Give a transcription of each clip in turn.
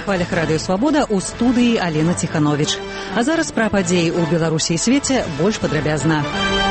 На хвалях радыё «Свабода» у студыі Алена Ціхановіч. А зараз пра падзеі ў Беларусі і свеце больш падрабязна.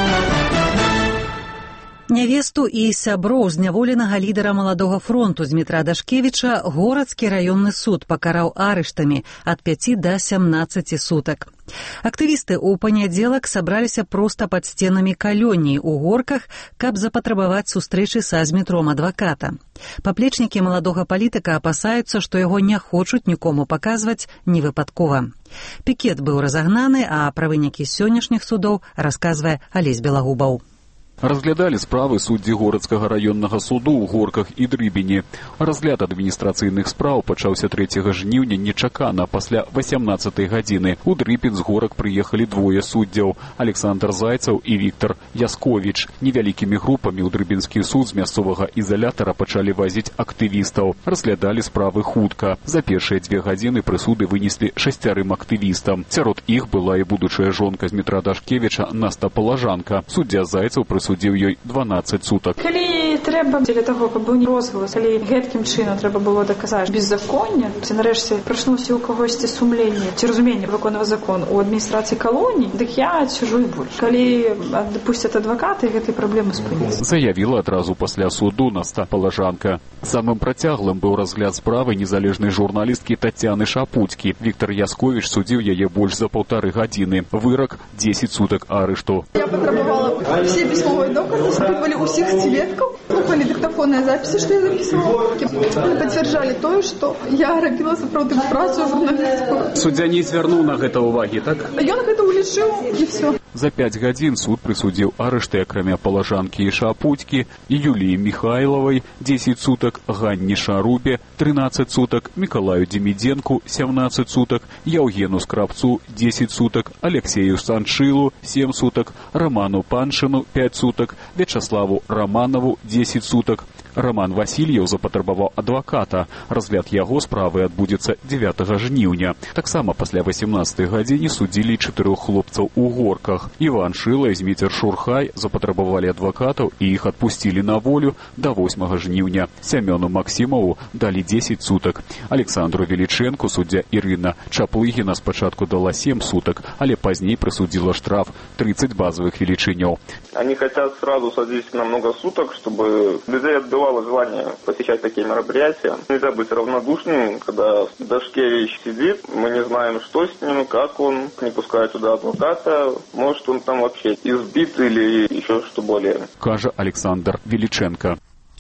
Нявесту і сяброў зняволенага лідара маладога фронту Дмітра Дашкевіча горадскі раённы суд пакараў арыштамі ад 5 да 17 сутак. Актывісты ў панядзелак сабраліся проста пад сценамі калоніі ў горках, каб запатрабаваць сустрэчы са змітром адваката. Паплечнікі маладога палітыка апасаюцца, што яго не хочуць нікому паказваць невыпадкова. Пікет быў разагнаны, а пра вынікі сённяшніх судоў расказвае Алесь Белагубаў. Разглядали справы суддзі горадскага раённага суду ў горках і Дрыбені. Разгляд адміністрацыйных спраў пачаўся 3 жніўня нечакана пасля 18 гадзіны. У Дрыбен з горак прыехалі двое суддзяў – Александр Зайцаў і Віктор Ясковіч. Невялікімі групамі ў Дрыбенскі суд з мясцовага ізалятара пачалі вазіць актывістаў. Разглядалі справы хутка. За першыя 2 гадзіны прысуды вынеслі 6 актывістам. Сярод іх была і будучая жонка Дмітра Дашкевіча Наста Палажанка. Суддзя Зайцаў прысудзіў ёй 12 сутак. Калі трэба для таго, каб быў розгалас, калі гэткім чынам трэба было даказаць беззаконне, ці нарэшце прачнуўся ў кагосьці сумленне ці разуменне выконваць закон у адміністрацыі калоній, дык я адсюджу і больш. Калі дапусцяць адвакаты, гэтай праблемы спыняцца. Заявіла адразу пасля суду Наста Палажанка. Самым працяглым быў разгляд справы незалежнай журналісткі Тацяны Шапуцкі. Віктор Ясковіч судзіў яе больш за 1,5 гадзіны. Вырак 10 сутак арышту. Я патрабавала все письмовые доказы, спрашивали у всех свидетелей, слухали диктофонные записи, что я записывала. Подтверждали то, что я робила сапраўдную працу журналістскую. Суддзя не звярнуў на гэта ўвагі, так? Ён гэта улічыў і все. За 5 гадзін суд прысудзіў арышты акрамя Палажанкі і Шапуцкі, і Юліі Михайловай 10 сутак, Ганні Шарупе 13 сутак, Миколаю Демиденку 17 сутак, Яўгену Скрабцу 10 сутак, Алексею Саншилу 7 сутак, Роману Паншину 5 сутак, Вячаславу Романову 10 сутак. Роман Васильев запатрабаваў адваката. Разгляд яго справы адбудзецца 9 жніўня. Таксама пасля 18 гадзіне судзілі 4 хлопцаў у горках. Іван Шыла і Зміцер Шурхай запатрабавалі адвакатаў і іх адпусцілі на волю да 8 жніўня. Сямёну Максімову далі 10 сутак. Александру Велічэнку суддзя Ірына Чаплыгіна спачатку дала 7 сутак, але пазней прысудзіла штраф 30 базовых велічыняў. Они хотят сразу садить на много суток, чтобы людей отбивало желание посещать такие мероприятия. Нельзя быть равнодушным, когда Дашкевич сидит, мы не знаем, что с ним, как он, не пускают туда адвоката, может он там вообще избит или еще что более. Кажа Александр Велічэнка.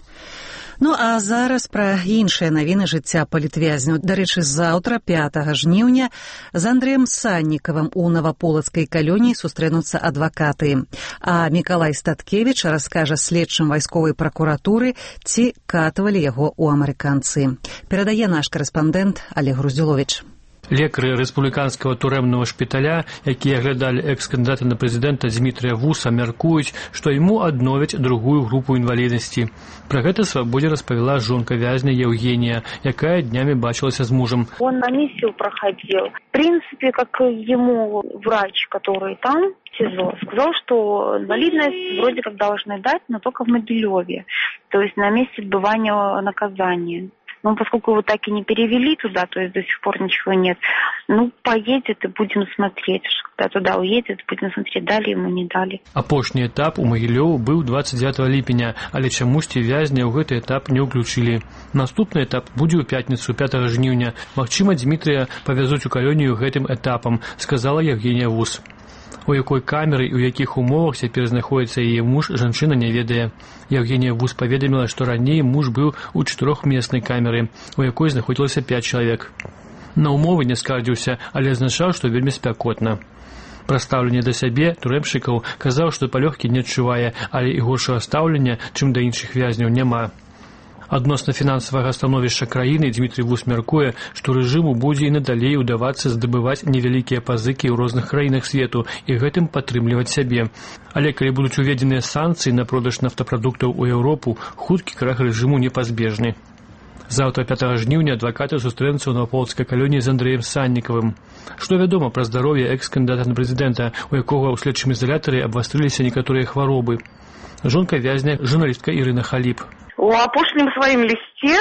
Ну, а зараз пра іншыя навіны жыцця палітвязняў. Дарэчы, заўтра, 5 жніўня, з Андрэем Саннікавым у Наваполацкай калоніі сустрэнуцца адвакаты. А Мікалай Статкевіч раскажа следчым вайсковай пракуратуры, ці катавалі яго ў амерыканцы. Перадае наш карэспандэнт Олег Груздзюловіч. Лекары рэспубліканскага турэмнага шпіталя, якія аглядалі экс-кандыдата на прэзідэнта Дзмітрыя Вуса, мяркуюць, што яму адновяць другую групу інваліднасці. Пра гэта Свабодзе распавяла жонка вязня Евгения, якая днями бачилася с мужем. Он на миссию проходил. В принципе, как ему врач, который там, в СИЗО, сказал, что инвалидность вроде как должны дать, но только в Могилеве, то есть на месте отбывания наказания. Но поскольку его так и не перевели туда, то есть до сих пор ничего нет, поедет и будем смотреть. Когда туда уедет, будем смотреть, дали ему, не дали. Апошні этап у Могилеву быў 29 ліпеня, але чамусьці вязня ў гэты этап не ўключылі. Наступны этап будзе ў пятніцу, 5 жніўня. Магчыма, Дмітрыя павязуць у калонію гэтым этапам, сказала Евгения Вус. У якой камеры і ў якіх умовах цяпер знаходіцца яе муж, жанчына не ведае. Евгения Вус паведаміла, што раней муж быў у 4-меснай камеры, у якой знаходзілася 5 чалавек. На умовы не скардзіўся, але азначаў, што вельмі спякотна. Пра стаўленне да сябе турэмшчыкаў казаў, што палёгкі не адчувае, але і горшага стаўлення, чым да іншых вязняў, няма. Адносна фінансавага становішча краіны Дмітрый Вус мяркуе, што рэжыму будзе і надалей удавацца здабываць невялікія пазыкі ў розных краінах свету і гэтым падтрымліваць сябе. Але калі будуць уведзеныя санкцыі на продаж нафтапрадуктаў у Еўропу, хуткі крах рэжыму непазбежны. Завтра, 5 жніўня, адвакаты сустрэнуцца ў Наваполацкай калоніі з Андрэем Саннікавым. Што вядома пра здароўе экс-кандыдата на прэзідэнта, у якога ў следчым ізалятары абвастрыліся некаторыя хваробы? Жонка вязня, журналістка Ірына Халіп. У апошнім сваім лісце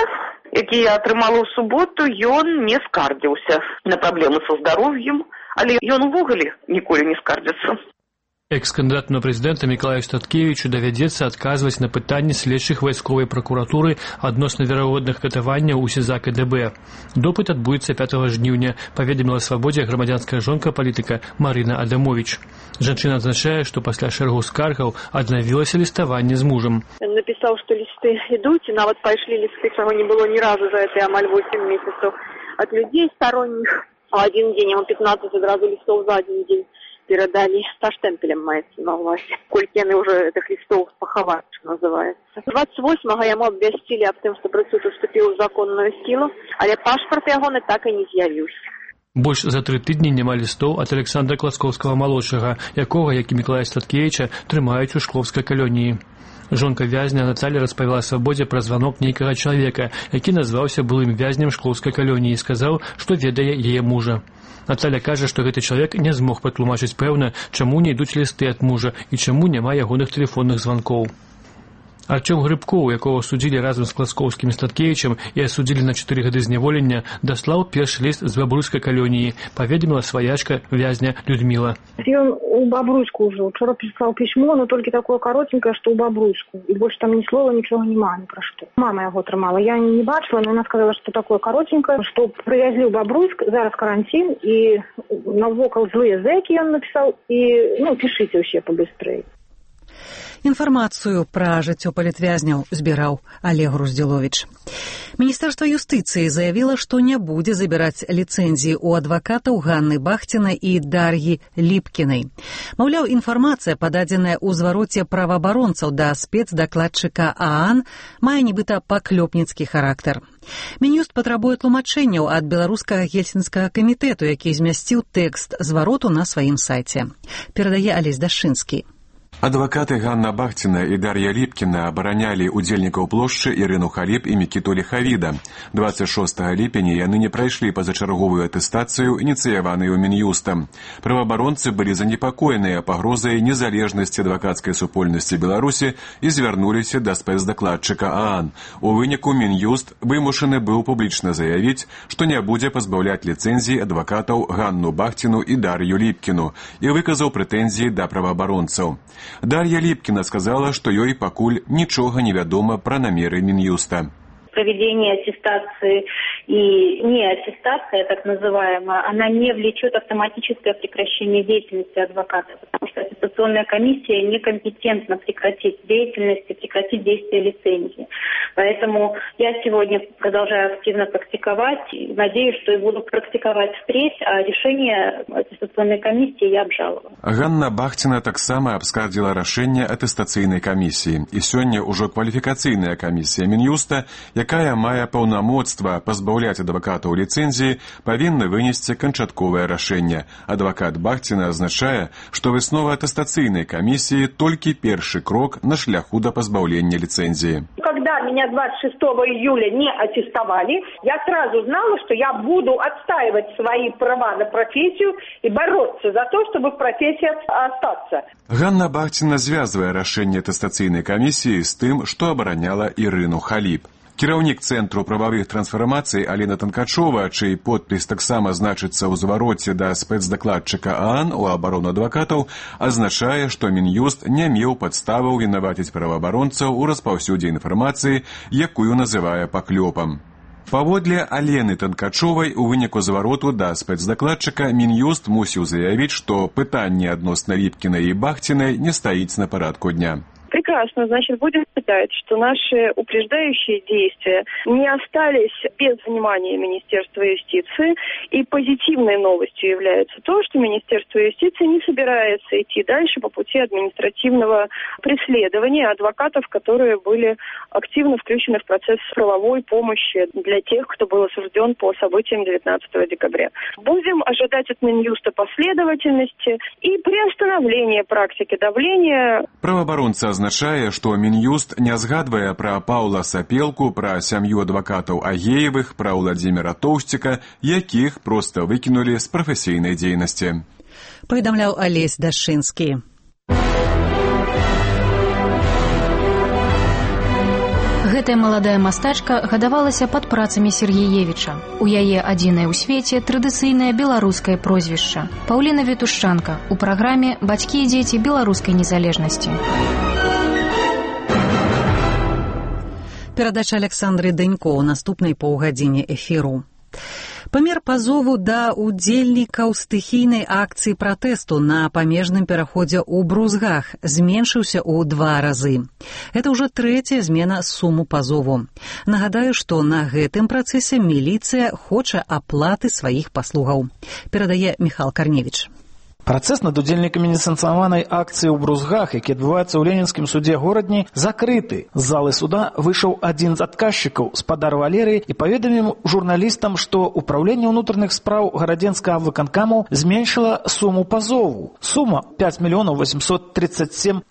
які я атрымала ў суботу, ён не скардзіўся на праблемы са здароўем, але ён увогуле ніколі не скардзіцца. Экс-кандыдату на прэзідэнта Мікалаю Статкевічу давядзецца адказваць на пытанні следчых вайсковай пракуратуры адносна верагодных катаванняў у СІЗА КДБ. Допыт адбудзецца 5 жніўня, паведаміла «Свабодзе» грамадзянская жонка палітыка Марына Адамович. Жанчына адзначае, што пасля шэрагу скаргаў аднавілася ліставанне з мужам. Ён напісаў, што лісты ідуць, і нават пайшлі лісты, чаго не было ні разу за гэтыя амаль 8 месяцаў ад людзей сторонніх. А один день, он 15 одразу листов за один день передали со штемпелем, мається на увазі. Колькі яны уже этих листов пахаваць, что называется. 28-го яму абвясцілі аб тым, што прысуд уступіў у законную сілу, але пашпарт ягоны так і не з'явіўся. Больш за 3 тыдні няма лістоў ад Александра Класкоўскага-малодшага, якога, як і Мікалая Статкевіча, трымаюць у шкловскай калоніі. Жонка вязня Наталья распавяла «Свабодзе» пра званок нейкага чалавека, які назваўся былым вязнем шклоўскай калоніі і сказаў, што ведае яе мужа. Наталья кажа, што гэты чалавек не змог патлумачыць пэўна, чаму не ідуць лісты ад мужа і чаму няма ягоных тэлефонных званкоў. Артём Грыбкоў, якого судзілі разам з Класкоўскім і Статкевічам і асудзілі на 4 гады зняволення, даслаў першы ліст з бабруйскай калоніі, паведаміла сваячка вязня Людмила. Ён у Бабруйску ўжо. Учора пісаў пісьмо, но толькі такое каротенькое, што ў Бабруйску. І больш там ні слова, нічога няма, ні пра што. Мама яго трымала. Я не бачила, но она сказала, што такое каротенькое, што прывязлі ў Бабруйск, зараз карантин, і навокал злыя зэкі ён напісаў, і, пішыце ўсе пабыстрэй. Інфармацыю пра жыццё палітвязняў збіраў Олег Груздзіловіч. Міністэрства юстыцыі заявіла, што не будзе забіраць ліцэнзіі ў адвакатаў Ганны Бахцінай і Дар'і Ліпкінай. Маўляў, інфармацыя, пададзеная ў звароце праваабаронцаў да спецдакладчыка ААН, мае нібыта паклёпніцкі характар. Мін'юст патрабуе тлумачэнняў ад беларускага гельсінскага камітэту, які змясціў тэкст звароту на сваім сайце. Перадае Алесь Дашынскі. Адвакаты Ганна Бахціна і Дар'я Ліпкіна абаранялі удзельнікаў плошчы Ірыну Халіп і Мікіту Ліхавіда. 26 ліпеня яны не прайшлі пазачарговую атэстацыю, ініцыяваную Мін'юстам. Праваабаронцы былі занепакоеныя пагрозай незалежнасці адвакацкай супольнасці Беларусі і звярнуліся да спецдакладчыка ААН. У выніку Мін'юст вымушаны быў публічна заявіць, што не будзе пазбаўляць ліцэнзій адвакатаў Ганну Бахціну і Дар'ю Ліпкіну і выказаў прэтэнзіі да праваабаронцаў. Дар'я Ліпкіна сказала, што ёй пакуль нічога не вядома пра намеры Мін'юста. Проведение аттестации и неаттестация, так называемая, она не влечет автоматическое прекращение деятельности адвоката, потому что аттестационная комиссия некомпетентна прекратить деятельность и прекратить действие лицензии. Поэтому я сегодня продолжаю активно практиковать и надеюсь, что и буду практиковать впредь, а решение аттестационной комиссии я обжаловала. Ганна Бахціна таксама абскардзіла рашэнне атэстацыйнай камісіі. І сёння ўжо кваліфікацыйная камісія Мін'юста, якая мае паўнамоцтва пазбаўляць адвакатаў ліцэнзіі, павінна вынесці канчатковае рашэнне. Адвакат Бахціна азначае, што выснова атэстацыйнай камісіі толькі першы крок на шляху да пазбаўлення ліцэнзіі. Когда меня 26 июля не аттестовали, я сразу знала, что я буду отстаивать свои права на профессию и бороться за то, чтобы в профессии остаться. Ганна Бахціна звязвае рашэнне атэстацыйнай камісіі з тым, што абараняла Ірыну Халіп. Кіраўнік Цэнтру прававых трансфармацый Алена Танкачова, чый подпіс таксама значыцца ў звароце да спецдакладчыка ААН у абарону адвакатаў, азначае, што Мін'юст не меў падставаў вінаваціць праваабаронцаў у распаўсюдзе інфармацыі, якую называе паклёпам. Паводле Алены Танкачовай, у выніку звароту да спецдакладчыка Мін'юст мусіў заявіць, што пытанне адносна Ліпкінай і Бахцінай не стаіць на парадку дня. Прекрасно. Значит, будем считать, что наши упреждающие действия не остались без внимания Министерства юстиции. И позитивной новостью является то, что Министерство юстиции не собирается идти дальше по пути административного преследования адвокатов, которые были активно включены в процесс правовой помощи для тех, кто был осужден по событиям 19 декабря. Будем ожидать от Минюста последовательности и приостановления практики давления. Праваабаронца азначае, што Мін'юст не згадвае пра Паўла Сапелку, пра сям'ю адвакатаў Агеевых, пра Владзіміра Тоўсціка, якіх проста выкінулі з прафесійнай дзейнасці. Паведамляў Алесь Дашынскі. гэтая маладая мастачка гадавалася пад працамі Сергеевіча. У яе адзінае ў свеце традыцыйнае беларускае прозвішча. Паўліна Ветушчанка у праграме «Бацькі і дзеці беларускай незалежнасці». Перадача Александры Дэнько ў наступнай паўгадзіне эфіру. Памер пазову да удзельнікаў стыхійнай акцыі пратэсту на памежным пераходзе ў Брузгах зменшыўся ў 2 разы. Гэта ўжо 3-я змена суму пазову. Нагадаю, што на гэтым працэсе міліцыя хоча аплаты сваіх паслугаў. Перадае Міхал Карневіч. Працэс над удзельнікамі несанкцыянаванай акцыі ў Брузгах, які адбываецца ў Ленінскім судзе горадні, закрыты. З залы суда выйшаў адзін з адказчыкаў, спадар Валерый, і паведаміў журналістам, што ўпраўленне ўнутраных спраў гарадзенскага выканкаму зменшыла суму пазову. Сума 5 837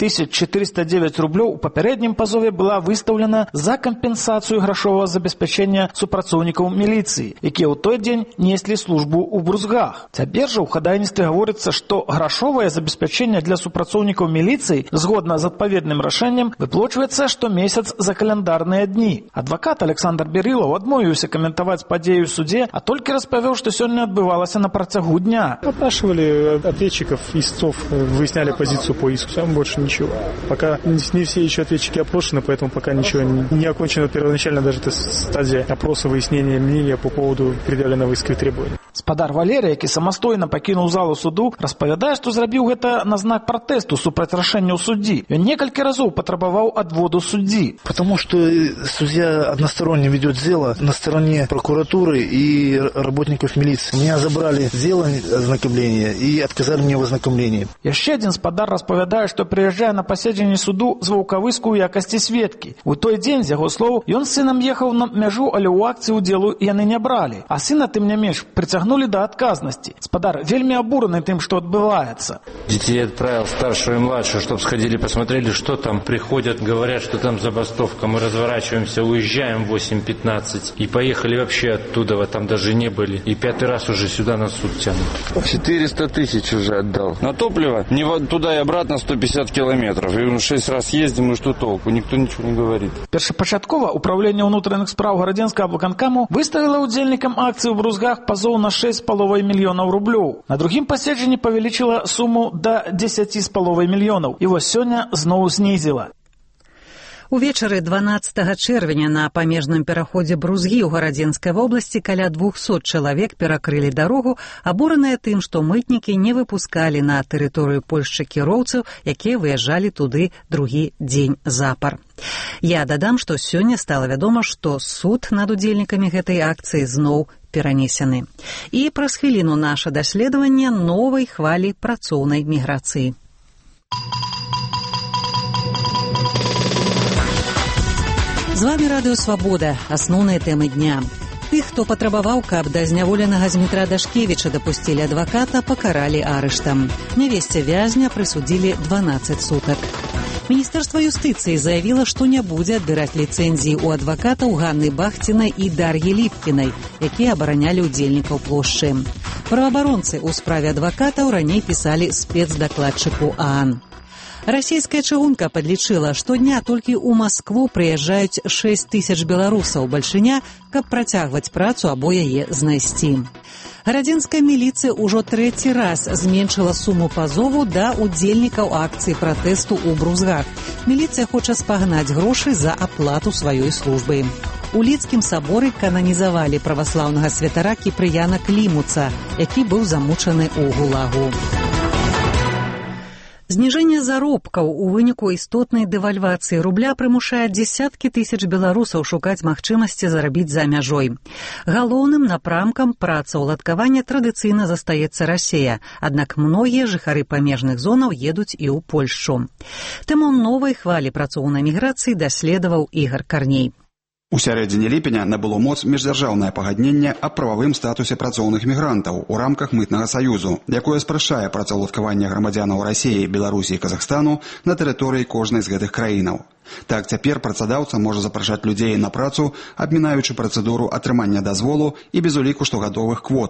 409 рублёў у папярэднім пазове была выстаўлена за кампенсацыю грашовага забеспячэння супрацоўнікаў міліцыі, якія ў той дзень неслі службу ў Брузгах. Цяпер жа ў хадайніцтве гаворыцца, што грашовае забеспячэнне для супрацоўнікаў міліцыі згодна з адпаведным рашэннем выплачваецца штомесяц за каляндарныя дні. Адвакат Александр Берилов адмовіўся каментаваць падзею ў суде, а толькі распавёў, што сёння адбывалася на працягу дня. Опрашивали ответчиков, истцов, выясняли позицию по иску, там больше ничего. Пока не все еще ответчики опрошены, поэтому пока ничего не окончено. Первоначально даже эта стадия опроса, выяснения мнения по поводу предъявленного иска и требований. Спадар Валерий, які самастойна пакінуў залу суду, распавядае, што зрабіў гэта на знак пратэсту супраць рашэння ў суддзі. Ён некалькі разоў патрабаваў адводу суддзі. Потому что судья односторонне ведет дело на стороне прокуратуры и работников милиции. Меня забрали дело ознакомления и отказали мне в ознакомлении. Яшчэ адзін спадар распавядае, што прыязджае на паседжанне суду з Ваўкавыску ў якасці сведкі. У той дзень, з яго слоў, ён з сынам ехаў на мяжу, але ў акцыі удзелу яны не бралі. А сына, тым не менш, прыцягнули до отказности. Спадар вельмі обураны тем, что отбывается. Детей отправил старшую и младшую, чтобы сходили, посмотрели, что там. Приходят, говорят, что там забастовка. Мы разворачиваемся, уезжаем в 8:15 и поехали вообще оттуда, вот там даже не были. И 5-й раз уже сюда на суд тянут. 400 тысяч уже отдал. На топливо туда и обратно 150 километров. И 6 раз ездим, и что толку? Никто ничего не говорит. Першапачаткова управление ўнутраных спраў гарадзенскага выканкаму выставила удзельнікам акцыі ў Брузгах пазоў на 6,5 мільёнаў рублёў. На другім паседжанні павялічыла суму до 10,5 мільёнаў. І вось сёння зноў знізіла. Увечары 12 чэрвеня на памежным пераходзе Брузгі ў Гарадзенскай вобласці каля 200 чалавек перакрылі дарогу, абураныя тым, што мытнікі не выпускалі на тэрыторыю Польшчы кіроўцаў, якія выязджалі туды другі дзень запар. Я дадам, што сёння стала вядома, што суд над удзельнікамі гэтай акцыі зноў перанесены. І праз хвіліну наша даследаванне новай хвалі працоўнай міграцыі. З вами Радыё Свабода. Асноўныя тэмы дня. Тых, хто патрабаваў, каб да зняволенага Змітра Дашкевіча дапусцілі адваката, пакаралі арыштам. Нявесце вязня прысудзілі 12 сутак. Міністэрства юстыцыі заявіла, што не будзе адбіраць ліцэнзіі ў адвакатаў Ганны Бахцінай і Дар'і Ліпкінай, якія абаранялі ўдзельнікаў плошчы. Праваабаронцы ў справе адвакатаў раней пісалі спецдакладчыку ААН. Расійская чыгунка падлічыла, што дня толькі ў Маскву прыязджаюць 6 тысяч беларусаў бальшыня, каб працягваць працу або яе знайсці. Гарадзенская міліцыя ўжо 3-й раз зменшыла суму пазову да удзельнікаў акцыі пратэсту ў Брузгах. Міліцыя хоча спагнаць грошы за аплату сваёй службы. У Лідскім саборы кананізавалі праваслаўнага святара Кіпрыяна Клімуца, які быў замучаны ў гулагу. Зніжэнне заробкаў у выніку істотнай дэвальвацыі рубля прымушае дзесяткі тысяч беларусаў шукаць магчымасці зарабіць за мяжой. Галоўным напрамкам працаўладкавання традыцыйна застаецца Расія, аднак многія жыхары памежных зонаў едуць і ў Польшчу. Тэму новай хвалі працоўнай міграцыі даследаваў Ігар Карней. У сярэдзіне ліпеня набыло моц міждзяржаўнае пагадненне аб прававым статусе працоўных мігрантаў у рамках мытнага саюзу, якое спрашчае працаўладкаванне грамадзянаў Расіі, Беларусі і Казахстану на тэрыторыі кожнай з гэтых краінаў. Так цяпер працадаўца можа запрашаць людзей на працу, абмінаючы працэдуру атрымання дазволу і без уліку штогадовых квотаў.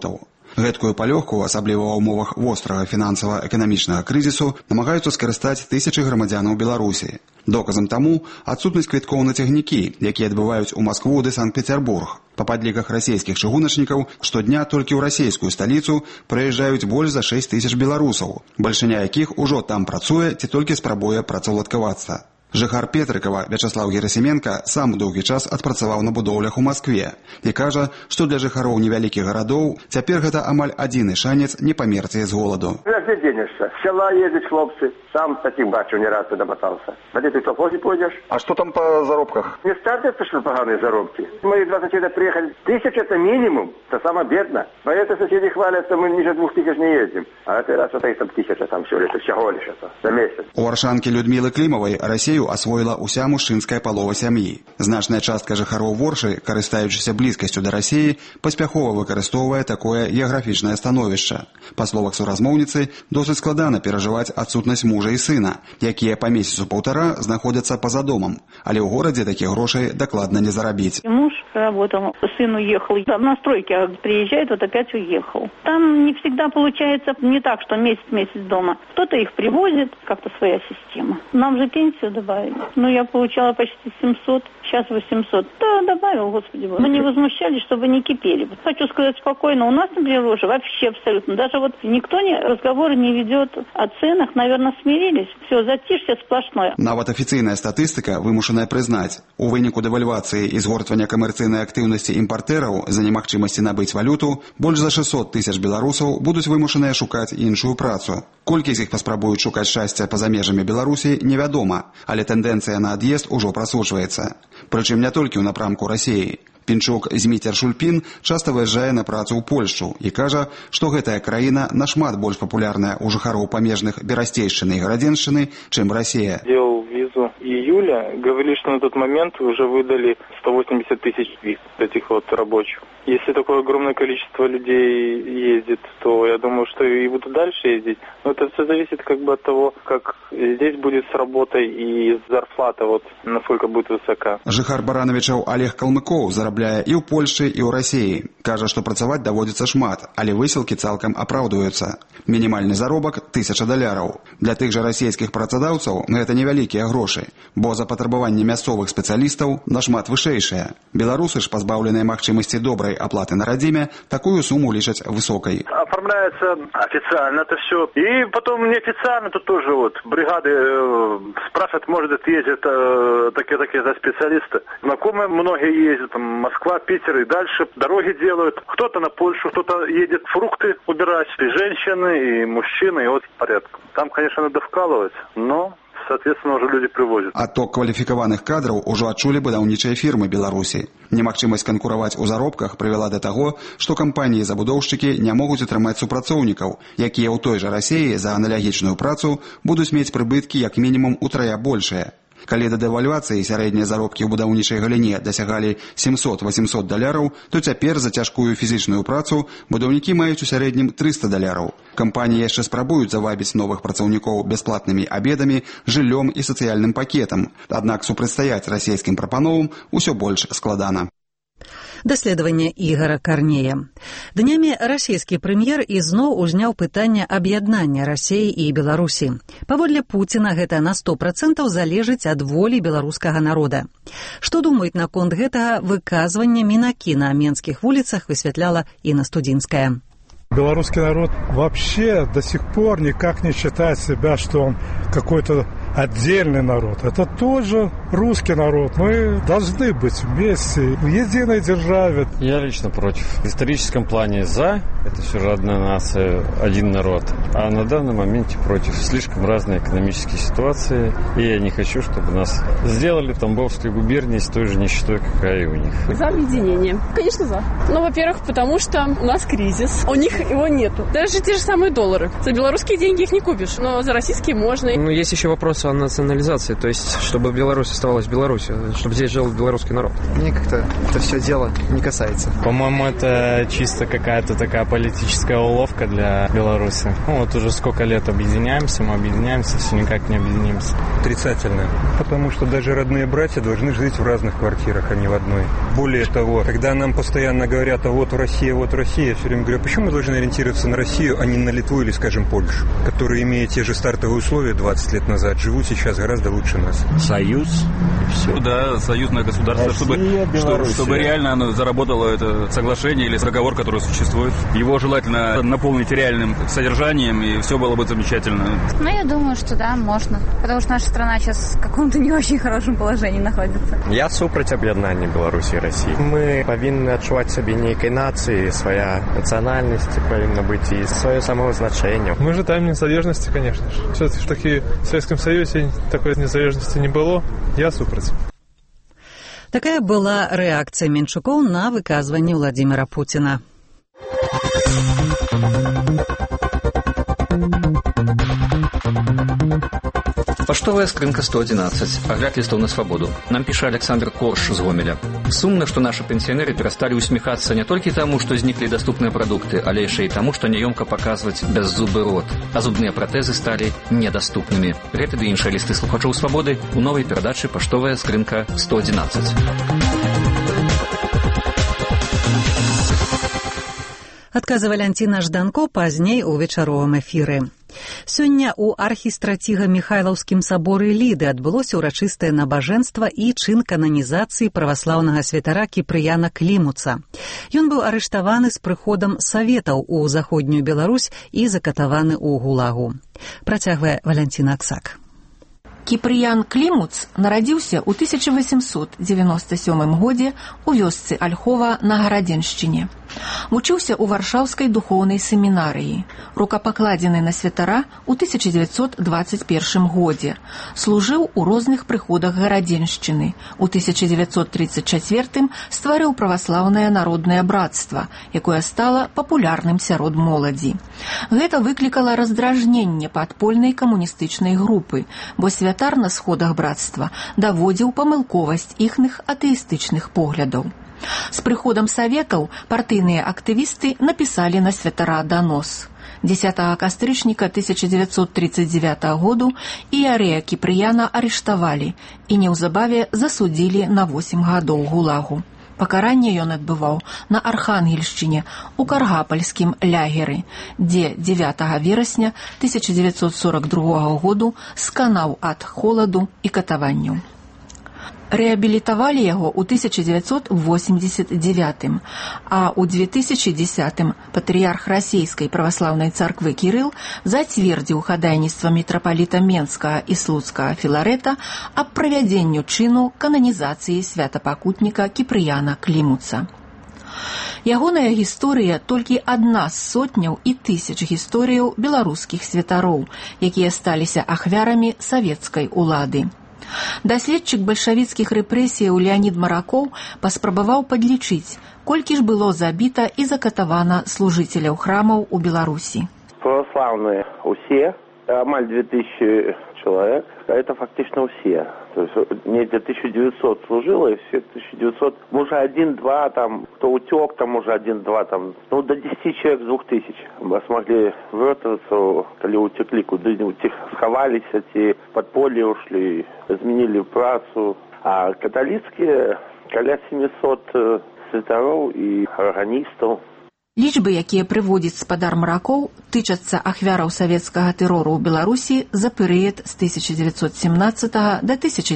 Гэткую палёгку, асабліва ва ўмовах вострага фінансава-эканамічнага крызісу, намагаюцца скарыстаць тысячы грамадзянаў Беларусі. Доказам таму адсутнасць квіткоў на цягнікі, якія адбываюць у Маскву ды Санкт-Петербург. Па падліках расійскіх чыгуначнікаў, штодня толькі ў расійскую сталіцу прыязджаюць больш за 6 тысяч беларусаў, бальшыня якіх ужо там працуе ці толькі спрабуе працаўладкавацца. Жыхар Петрыкава Вячаслав Герасименко сам доўгі час адпрацаваў на будоўлях у Маскве і кажа, што для жыхароў невялікіх гарадоў цяпер гэта амаль адзіны шанец не памерці з голаду. Где денешься? С села ездят хлопцы. Сам таких бачу, не раз туда мотался. А где ты в колхозе пойдешь? А что там по заработках? Не стартятся, что поганые заработки. Мы 20 лет приехали. 1000 это минимум. Это самое бедно. Но это соседи хвалятся, мы ниже 2000 не ездим. А это раз это и там 1000 там все лето, всего лишь это за месяц. У аршанкі Людмілы Клімавай Расію асвоіла ўся мужчынская палова сям'і. Значная частка жыхароў Воршы, карыстаючыся блізкасцю да Расіі, паспяхова выкарыстоўвае такое геаграфічнае становішча. Па словах суразмоўніцы, досыць складана перажываць адсутнасць мужа і сына, якія па месяцу-паўтара знаходзяцца па-за домам, але ў горадзе такіх грошай дакладна не зарабіць. Муж работал, сын уехал, на стройке приезжает, вот опять уехал. Там не всегда получается не так, что месяц дома. Кто-то их привозит, как-то своя система. Нам же пенсию добавили. Ну, я получала почти 700, сейчас 800. Да, добавил, господи. Мы не возмущались, чтобы не кипели. Хочу сказать спокойно, у нас, например, уже вообще абсолютно. Даже вот никто разговоры не ведет о ценах, наверное, смирились. Все, затишье сплошное. Нават афіцыйная статыстыка вымушаная прызнаць. У выніку дэвальвацыі і згортвання камерцыйнай актыўнасці імпартэраў за немагчымасці набыць валюту, больш за 600 тысяч беларусаў будуць вымушаныя шукаць іншую працу. Колькі з іх паспрабуюць шукаць шчасця па-за межамі Беларусі, невядома, але тэндэнцыя на ад'езд ужо прасочваецца. Прычым не толькі ў напрамку Расіі. Пінчук Зміцер Шульпін часта выязджае на працу ў Польшчу і кажа, што гэтая краіна нашмат больш папулярная ў жыхароў памежных Берасцейшчыны і Гарадзеншчыны, чым Расія. Делал визу июля, говорили, что на тот момент уже выдали 180 тысяч виз этих вот рабочих. Если такое огромное количество людей ездит, то я думаю, что и будут дальше ездить. Но это все зависит как бы от того, как здесь будет с работой и зарплата, вот насколько будет высока. Жыхар Барановичаў Олег Калмыкоў зарабляе і ў Польшы, і ў Расіі. Кажа, што працаваць даводзіцца шмат, але высілкі цалкам апраўдваюцца. Мінімальны заробак $1000. Для тых жа расійскіх працадаўцаў гэта невялікія грошы, бо запатрабаванне мясцовых спецыялістаў нашмат вышэйшае. Беларусы ж, пазбаўленыя магчымасці добрай оплаты на родиме, такую сумму лишать высокой. Оформляется официально это все. И потом неофициально тут тоже вот бригады спрашивают, может, ездят такие за специалисты. Знакомые многие ездят, там, Москва, Питер и дальше дороги делают. Кто-то на Польшу, кто-то едет фрукты убирать. И женщины, и мужчины, и вот порядком. Там, конечно, надо вкалывать, но... Соответственно, уже люди привозят. Отток кваліфікаваных кадраў ужо адчулі будаўнічыя фірмы Беларусі. Немагчымасць канкураваць у заробках прывяла да таго, што кампаніі-забудоўшчыкі не могуць атрымаць супрацоўнікаў, якія ў той жа Расіі за аналагічную працу будуць мець прыбыткі як мінімум утрая большыя. Калі да дэвальвацыі сярэднія заробкі ў будаўнічай галіне дасягалі $700-800, то цяпер за цяжкую фізічную працу будаўнікі маюць у сярэднім $300. Кампаніі яшчэ спрабуюць завабіць новых працаўнікоў бясплатнымі абедамі, жыллём і сацыяльным пакетам, аднак супрацьстаяць расійскім прапановам усё больш складана. Даследаванне Ігара Карнея. Днямі расійскі прэм'ер ізноў узняў пытанне аб'яднання Расіі і Беларусі. Паводле Пуціна гэта на 100% залежыць ад волі беларускага народа. Што думаюць наконт гэтага выказвання мінакі на менскіх вуліцах, высвятляла Інна Студзінская. Белорусский народ вообще до сих пор никак не считает себя, что он какой-то отдельный народ. Это тоже русский народ. Мы должны быть вместе, в единой державе. Я лично против. В историческом плане за. Это все же одна нация, один народ. А на данном моменте против. Слишком разные экономические ситуации. И я не хочу, чтобы нас сделали в Тамбовской губернии с той же нищетой, какая и у них. За объединение. Конечно, за. Ну, во-первых, потому что у нас кризис. У них его нету. Даже те же самые доллары. За белорусские деньги их не купишь, но за российские можно. Ну, есть еще вопрос о национализации, то есть, чтобы белорусы оставалось в Беларуси, чтобы здесь жил белорусский народ. Мне как-то это все дело не касается. По-моему, это чисто какая-то такая политическая уловка для Беларуси. Вот уже сколько лет объединяемся, все никак не объединимся. Отрицательно. Потому что даже родные братья должны жить в разных квартирах, а не в одной. Более того, когда нам постоянно говорят, вот Россия, я все время говорю, почему мы должны ориентироваться на Россию, а не на Литву или, скажем, Польшу, которые, имея те же стартовые условия 20 лет назад, живут сейчас гораздо лучше нас. Союз, и все. Да, союзное государство, чтобы реально оно заработало это соглашение или договор, который существует. Его желательно наполнить реальным содержанием, и все было бы замечательно. Я думаю, что да, можно. Потому что наша страна сейчас в каком-то не очень хорошем положении находится. Я супраць об'єднання Беларусі і Росії. Ми повинні відчувати себе некой нації, своя національність повинна бути і своє самовизначення. Мы желаем незалежности, конечно же. Все-таки в Советском Союзе такой незалежности не было. Я супраць. Такая была рэакцыя Менчукоў на выказванне Владзіміра Пуціна. Паштовая скрынка 111. Агляд листов на свободу. Нам піша Александр Корж з Гомеля. Сумна, што нашы пенсіянеры перасталі усміхацца не толькі таму, што зніклі даступныя прадукты, але яшчэ і таму, што няёмка паказваць бяззубы рот, а зубныя пратэзы сталі недаступнымі. Гэты ды іншыя лісты слухачоў свабоды у новай перадачы «Паштовая скрынка 111». Адказы Валянціна Жданко пазней у вечаровым эфіры. Сёння ў архістраціга-міхайлаўскім саборы Ліды адбылося ўрачыстае набажэнства і чын кананізацыі праваслаўнага святара Кіпрыяна Клімуца. Ён быў арыштаваны з прыходам саветаў у заходнюю Беларусь і закатаваны ў гулагу. Працягвае Валянціна Аксак. Кіпрыян Клімуц нарадзіўся ў 1897 годзе у вёсцы Альхова на Гарадзеншчыне. Вучыўся ў варшаўскай духоўнай семінарыі. Рукапакладзены на святара ў 1921 годзе. Служыў у розных прыходах Гарадзеншчыны. У 1934 стварыў праваслаўнае народнае братства, якое стала папулярным сярод моладзі. Гэта выклікала раздражненне падпольнай камуністычнай групы, бо святар на сходах братства даводзіў памылковасць іхных атэістычных поглядаў. З прыходам саветаў партыйныя актывісты напісалі на святара данос. 10 кастрычніка 1939 году іярэя Кіпрыяна арыштавалі і неўзабаве засудзілі на 8 гадоў гулагу. Пакаранне ён адбываў на Архангельшчыне у каргапальскім лягеры, дзе 9 верасня 1942 году сканаў ад холаду і катаванняў. Рэабілітавалі яго ў 1989, а ў 2010 патрыярх расійскай праваслаўнай царквы Кірыл зацвердзіў хадайніцтва мітрапаліта Менскага і Слуцкага Філарэта аб правядзенню чыну кананізацыі святапакутніка Кіпрыяна Клімуца. Ягоная гісторыя толькі адна з сотняў і тысяч гісторыяў беларускіх святароў, якія сталіся ахвярамі савецкай улады. Даследчык бальшавіцкіх рэпрэсіяў Леанід Маракоў паспрабаваў падлічыць, колькі ж было забіта і закатавана служыцеляў храмаў у Беларусі. Православные усе, амаль 2000 человек, это фактично все. То есть не 1900 служило, и все 1900, может, 1-2 там, кто утек, там уже 1-2 там, до 10 человек с 2000 смогли вырваться, коли утекли, куда-нибудь сховались, эти подполья ушли, изменили працу. А католицкие, коля 700 святаров и органистов. Лічбы, якія прыводзіць спадар Маракоў, тычацца ахвяраў савецкага тэрору ў Беларусі за перыяд з 1917 да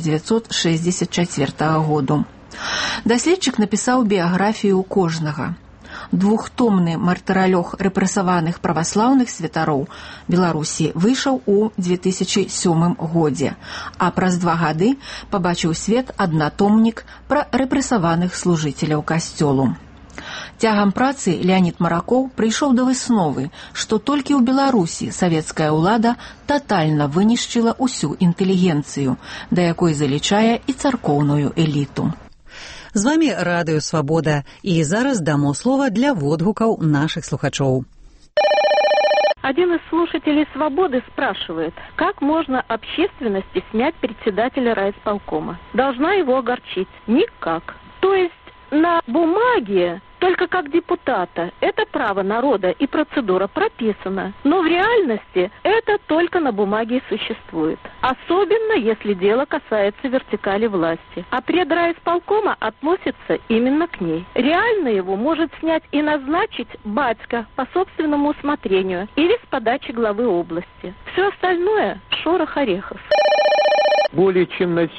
1964 году. Даследчык напісаў біяграфію кожнага. Двухтомны мартыралёг рэпрэсаваных праваслаўных святароў Беларусі выйшаў у 2007 годзе, а праз 2 гады пабачыў свет аднатомнік пра рэпрэсаваных служыцеляў касцёлу. Цягам працы Леанід Маракоў прыйшоў да высновы, што толькі ў Беларусі савецкая ўлада татальна вынішчыла ўсю інтэлігенцыю, да якой залічае і царкоўную эліту. З вамі Радыё Свабода, і зараз дамо слова для водгукаў нашых слухачоў. Один из слушателей «Свободы» спрашивает, как можно общественности снять председателя райисполкома? Должна его огорчить? Никак. То есть на бумаге только как депутата это право народа и процедура прописана, но в реальности это только на бумаге и существует. Особенно, если дело касается вертикали власти. А предрайисполкома относится именно к ней. Реально его может снять и назначить батька по собственному усмотрению или с подачи главы области. Все остальное – шорох орехов. Более чем на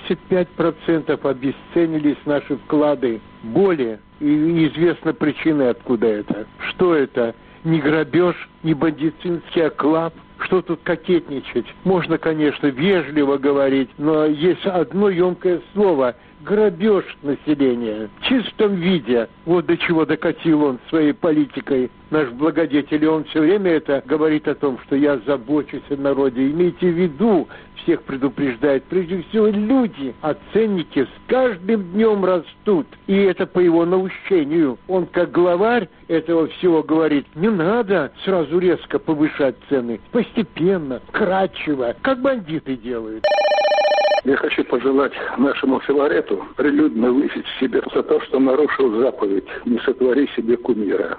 75% обесценились наши вклады. Более. И известна причина, откуда это. Что это? Не грабеж, не бандитский оклад. Что тут кокетничать? Можно, конечно, вежливо говорить, но есть одно емкое слово – грабеж населения. В чистом виде. Вот до чего докатил он своей политикой. Наш благодетель, он все время это говорит о том, что я забочусь о народе. Имейте в виду, всех предупреждает, прежде всего люди, а ценники с каждым днем растут. И это по его наущению. Он как главарь этого всего говорит, не надо сразу резко повышать цены. Постепенно, кратчево, как бандиты делают. Я хочу пожелать нашему Филарету прилюдно высечь себя за то, что нарушил заповедь «Не сотвори себе кумира».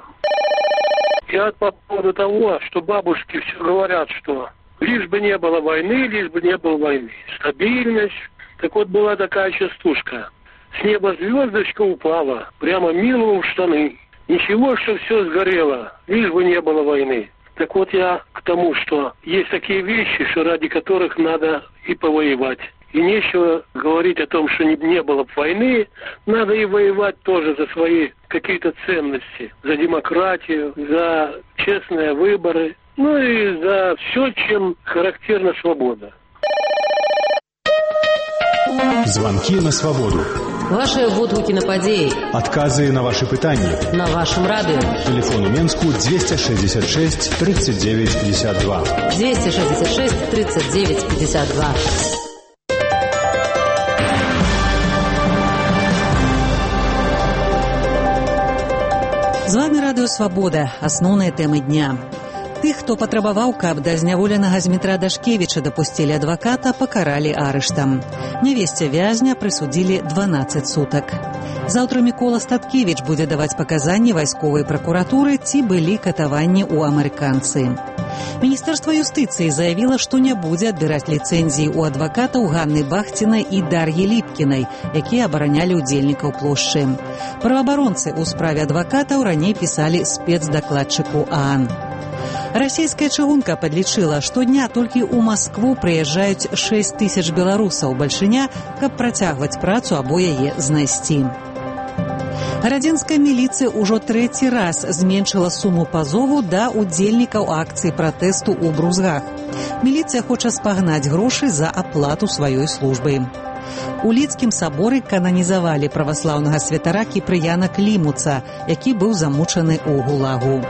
Я по поводу того, что бабушки все говорят, что лишь бы не было войны, лишь бы не было войны. Стабильность. Так вот, была такая частушка. С неба звездочка упала, прямо милому в штаны. Ничего, что все сгорело, лишь бы не было войны. Так вот, я к тому, что есть такие вещи, что ради которых надо и повоевать. И нечего говорить о том, что не было бы войны. Надо и воевать тоже за свои какие-то ценности. За демократию, за честные выборы. Ну и за все, чем характерна свобода. Звонки на свободу. Ваші відгуки на події. Откази на ваші питання. На вашем радио. Телефон у Менску 266 39 52. 266 39 52. З вами Радыё Свабода. Асноўныя тэмы дня. Тых, хто патрабаваў, каб да зняволенага Змітра Дашкевіча дапусцілі адваката, пакаралі арыштам. Нявесце вязня прысудзілі 12 сутак. Заўтра Мікола Статкевіч будзе даваць паказанні вайсковай пракуратуры, ці былі катаванні ў амерыканцы. Міністэрства юстыцыі заявіла, што не будзе адбіраць ліцэнзіі ў адвакатаў Ганны Бахцінай і Дар'і Ліпкінай, якія абаранялі ўдзельнікаў плошчы. Праваабаронцы ў справе адвакатаў раней пісалі спецдакладчыку ААН. Расійская чыгунка падлічыла, штодня толькі ў Маскву прыязджаюць 6 тысяч беларусаў бальшыня, каб працягваць працу або яе знайсці. Гарадзенская міліцыя ўжо трэці раз зменшыла суму пазову да ўдзельнікаў акцыі пратэсту ў Брузгах. Міліцыя хоча спагнаць грошы за аплату сваёй службы. У Лідскім саборы кананізавалі праваслаўнага святара Кіпрыяна Клімуца, які быў замучаны ў гулагу.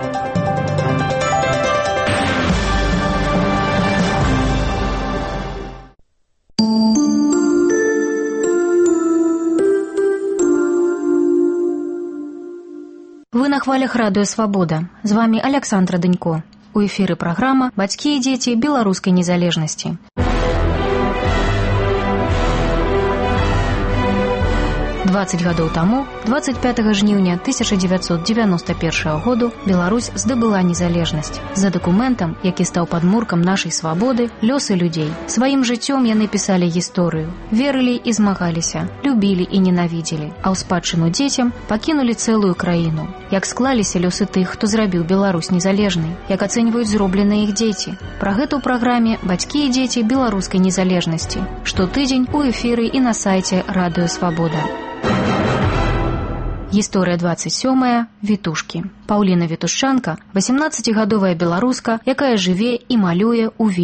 Вы на хвалях Радыё Свабода. З вами Александра Дынько. У эфіры праграма «Бацькі і дзеці беларускай незалежнасці». 20 гадоў таму, 25 жніўня 1991 году, Беларусь здабыла незалежнасць. За дакументам, які стаў падмуркам нашай свабоды, лёсы людзей. Сваім жыццём яны пісалі гісторыю, верылі і змагаліся, любілі і ненавідзелі, а ў спадчыну дзецям пакінулі цэлую краіну. Як склаліся лёсы тых, хто зрабіў Беларусь незалежнай, як ацэньваюць зробленыя іх дзеці. Пра гэта ў праграме «Бацькі і дзеці беларускай незалежнасці». Штотыдзень у эфіры і на сайце Радыё Свабода. Гісторыя 27. Вітушкі. Паўліна Вітушчанка – 18-гадовая беларуска, якая жыве і малюе ў Вільні.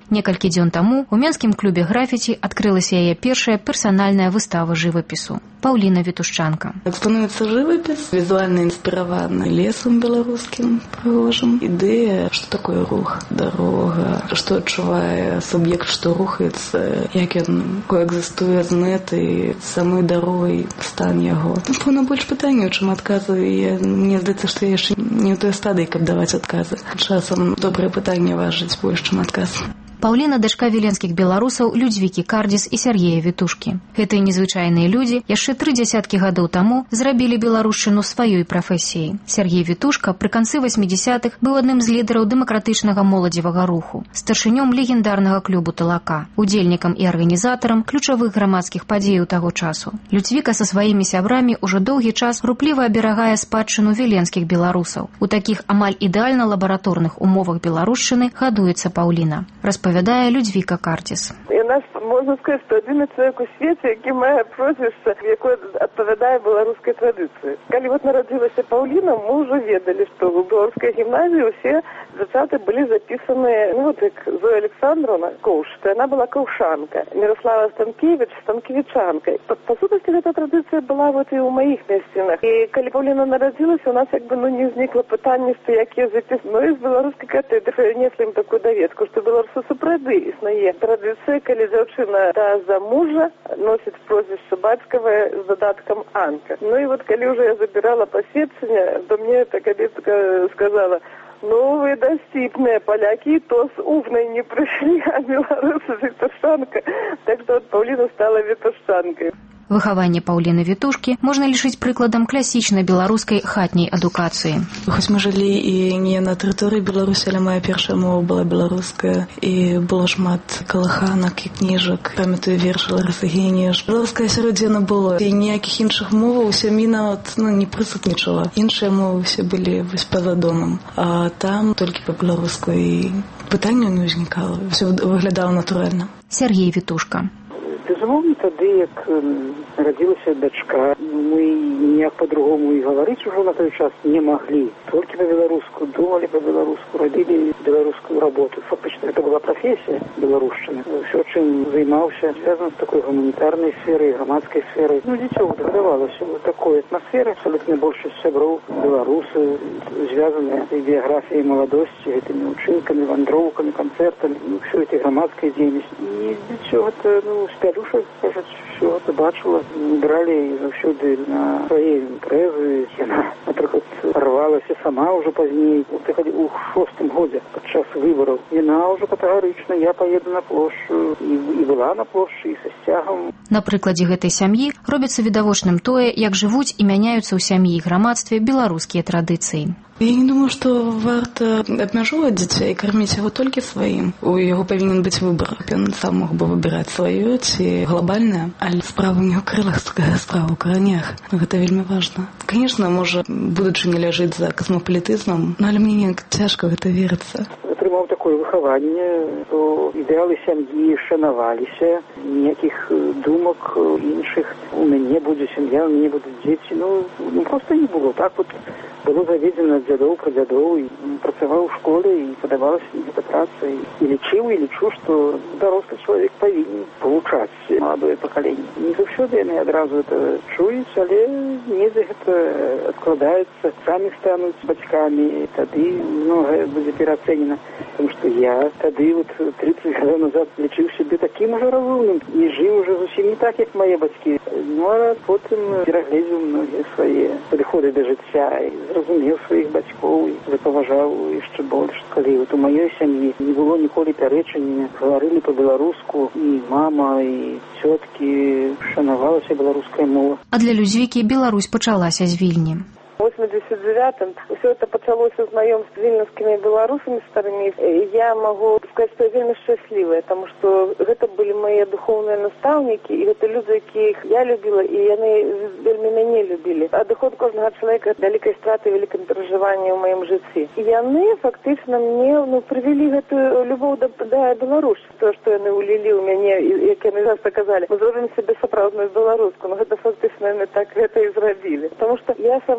Некалькі дзён таму у менскім клубе графіці адкрылася яе першая персанальная выстава жывапісу. Паўліна Вітушчанка. Экспонуецца жывапіс, візуальна інспіраваны лесам беларускім прыгожым. Ідэя, што такое рух, дарога, што адчувае суб'ект, што рухаецца, як ён коэкзістуе з мэтай, самой дарогай, стан яго. Напэўна, больш пытанняў, чым адказы. Мне здаецца, што я яшчэ не ў той стадыі, каб даваць адказы. Часам добрае пытанне важыць больш, чым адказ. Паўліна – дачка віленскіх беларусаў Людзьвікі Кардзіс і Сяргея Вітушкі. Гэтыя незвычайныя людзі яшчэ 3 дзесяткі гадоў таму зрабілі беларушчыну сваёй прафесіяй. Сяргей Вітушка пры канцы 80-х быў адным з лідараў дэмакратычнага моладзевага руху, старшынём легендарнага клубу «Талака», удзельнікам і арганізатарам ключавых грамадскіх падзеяў таго часу. Людзьвіка са сваімі сябрамі ўжо доўгі час рупліва аберагае спадчыну віленскіх беларусаў. У такіх амаль ідэальна лабараторных умовах беларушчыны гадуецца Паўліна. Распавядае Людзьвіка Кардзіс. І у нас, можна сказати, що один чоловік у світі, який має прозвище, яке відповідає беларускай традиції. Коли от народилася Паўліна, ми вже ведали, що у беларускай гімназії усі дівчата були записані, ну от як Зоя Олександровна Ковш, то вона була ковшанка. Мирослава Станкевич – станкевичанка. По сутності, ця традиція була от і у моїх місцинах. І коли Паўліна народилася, у нас якби не зникло питання, що як я записана. Ну і з беларускай катедри несли їм таку довідку, що белоруси супрады існує традиція, коли дівчина та за мужа носить прозвище батькове з додатком Анка. Ну і от коли вже я забирала посвідчення, то мені эта кадетка сказала: ну, вы доступные поляки, то с Увной не пришли, а белорусы Вітушчанка. Так что вот Паўліна стала Вітушчанкой. Выхаванне Паўліны Вітушкі можна лічыць прыкладам класічнай беларускай хатняй адукацыі. Хоць мы жылі і не на тэрыторыі Беларусі, але моя першая мова была беларуская, і было шмат калыханак і кніжак. Памятаю верш Ларысы Генеш. Беларускае асяроддзе было, і ніякіх іншых моваў у сям'і нават не прысутнічала. Іншыя мовы ўсе былі вось па-за домам, а там толькі па-беларуску, і пытанняў не ўзнікала. Усё выглядала натуральна. Сяргей Вітушка. Безумоўна, тады, як нарадзілася дачка, мы ніяк по-другому і гаварыць ужо на той час не маглі. Толькі па-беларуску, думалі па-беларуску, рабілі беларускую работу. Фактычна, гэта была прафесія беларушчыны. Усё, чым займаўся, звязана з такой гуманітарнай сферай, грамадскай сферай. Ну, дзіцё выдавалася ў такой атмасферы. Абсолютна большасць сяброў беларусы, звязаныя з біяграфіяй маладосці, гэтымі ўчынкамі, вандроўкамі, канцэртамі, ну, ўсё этой грамадскай дзейнасці. І дзіцё гэта, спялюша, кажуць, ўсё это бачыла. Бралі заўсёды на свае імпрэзы. Яна, напрыклад, рвалася сама ўжо пазней. У 6-м годзе падчас выбараў. Яна ўжо катэгарычна: я паеду на плошчу. І была на плошчы, і са сцягам. На прыкладзе гэтай сям'і робіцца відавочным тое, як жывуць і мяняюцца ў сям'і і грамадстве беларускія традыцыі. Я не думаю, што варта абмяжоўваць дзіця і карміць яго толькі сваім. У яго павінен быць выбар. Ён сам мог бы выбіраць сваё ці глобальнае, але справа не ў крылах, справа ў каранях. Гэта вельмі важна. Канешне, можа, будучыня ляжыць за касмапалітызмам, але мне неяк цяжка гэта верыцца. Атрымаў такое выхаванне, то ідэалы сям'і шанаваліся, ніякіх думак іншых. У мяне будзе сям'я, у мяне будуць дзеці. Ну, проста не было. Так вот было заведзена ад дзядоў, прадзядоў, і працаваў у школе, і падавалася гэта праца. І лічыў, і лічу, што дарослы чалавек павінен павучаць маладое пакаленне. Не заўсёды яны адразу это чуюць, але недзе гэта адкладаецца, самі стануць бацькамі, тады многае будзе пераацэнена. Потому что я тады вот 30 гадоў назад лічыў сябе такім ужо разумным і жыў уже зусім не так, як мае бацькі. Ну, а потым перагледзеў многія свае падыходы да жыцця і зразумеў сваіх бацькоў і запаважаў яшчэ больш. Калі вот у маёй сям'і не было ніколі пярэчання, гаварылі па-беларуску, і мама, і цёткі, шанавалася беларуская мова. А для Людзьвікі Беларусь пачалася з Вільні. В 89-м все это пачалося знаёмств з вільнюскімі беларусамі старымі. Я могу сказать, что я вельмі шчаслівая, потому что гэта былі мои духовныя настаўнікі, і гэта людзі, якіх я любіла, і яны вельмі мяне любілі. Адыход кожнага чалавека вялікай страты, вялікім перажыванні ў маім жыцці. І яны фактычна мне прывялі гэтую любоў да Беларусь. То, што яны ўлілі ў мяне, як яны часта казалі, мы зробім сябе сапраўдную беларуску, но гэта фактычна яны так гэта і зрабілі. Потому что я сама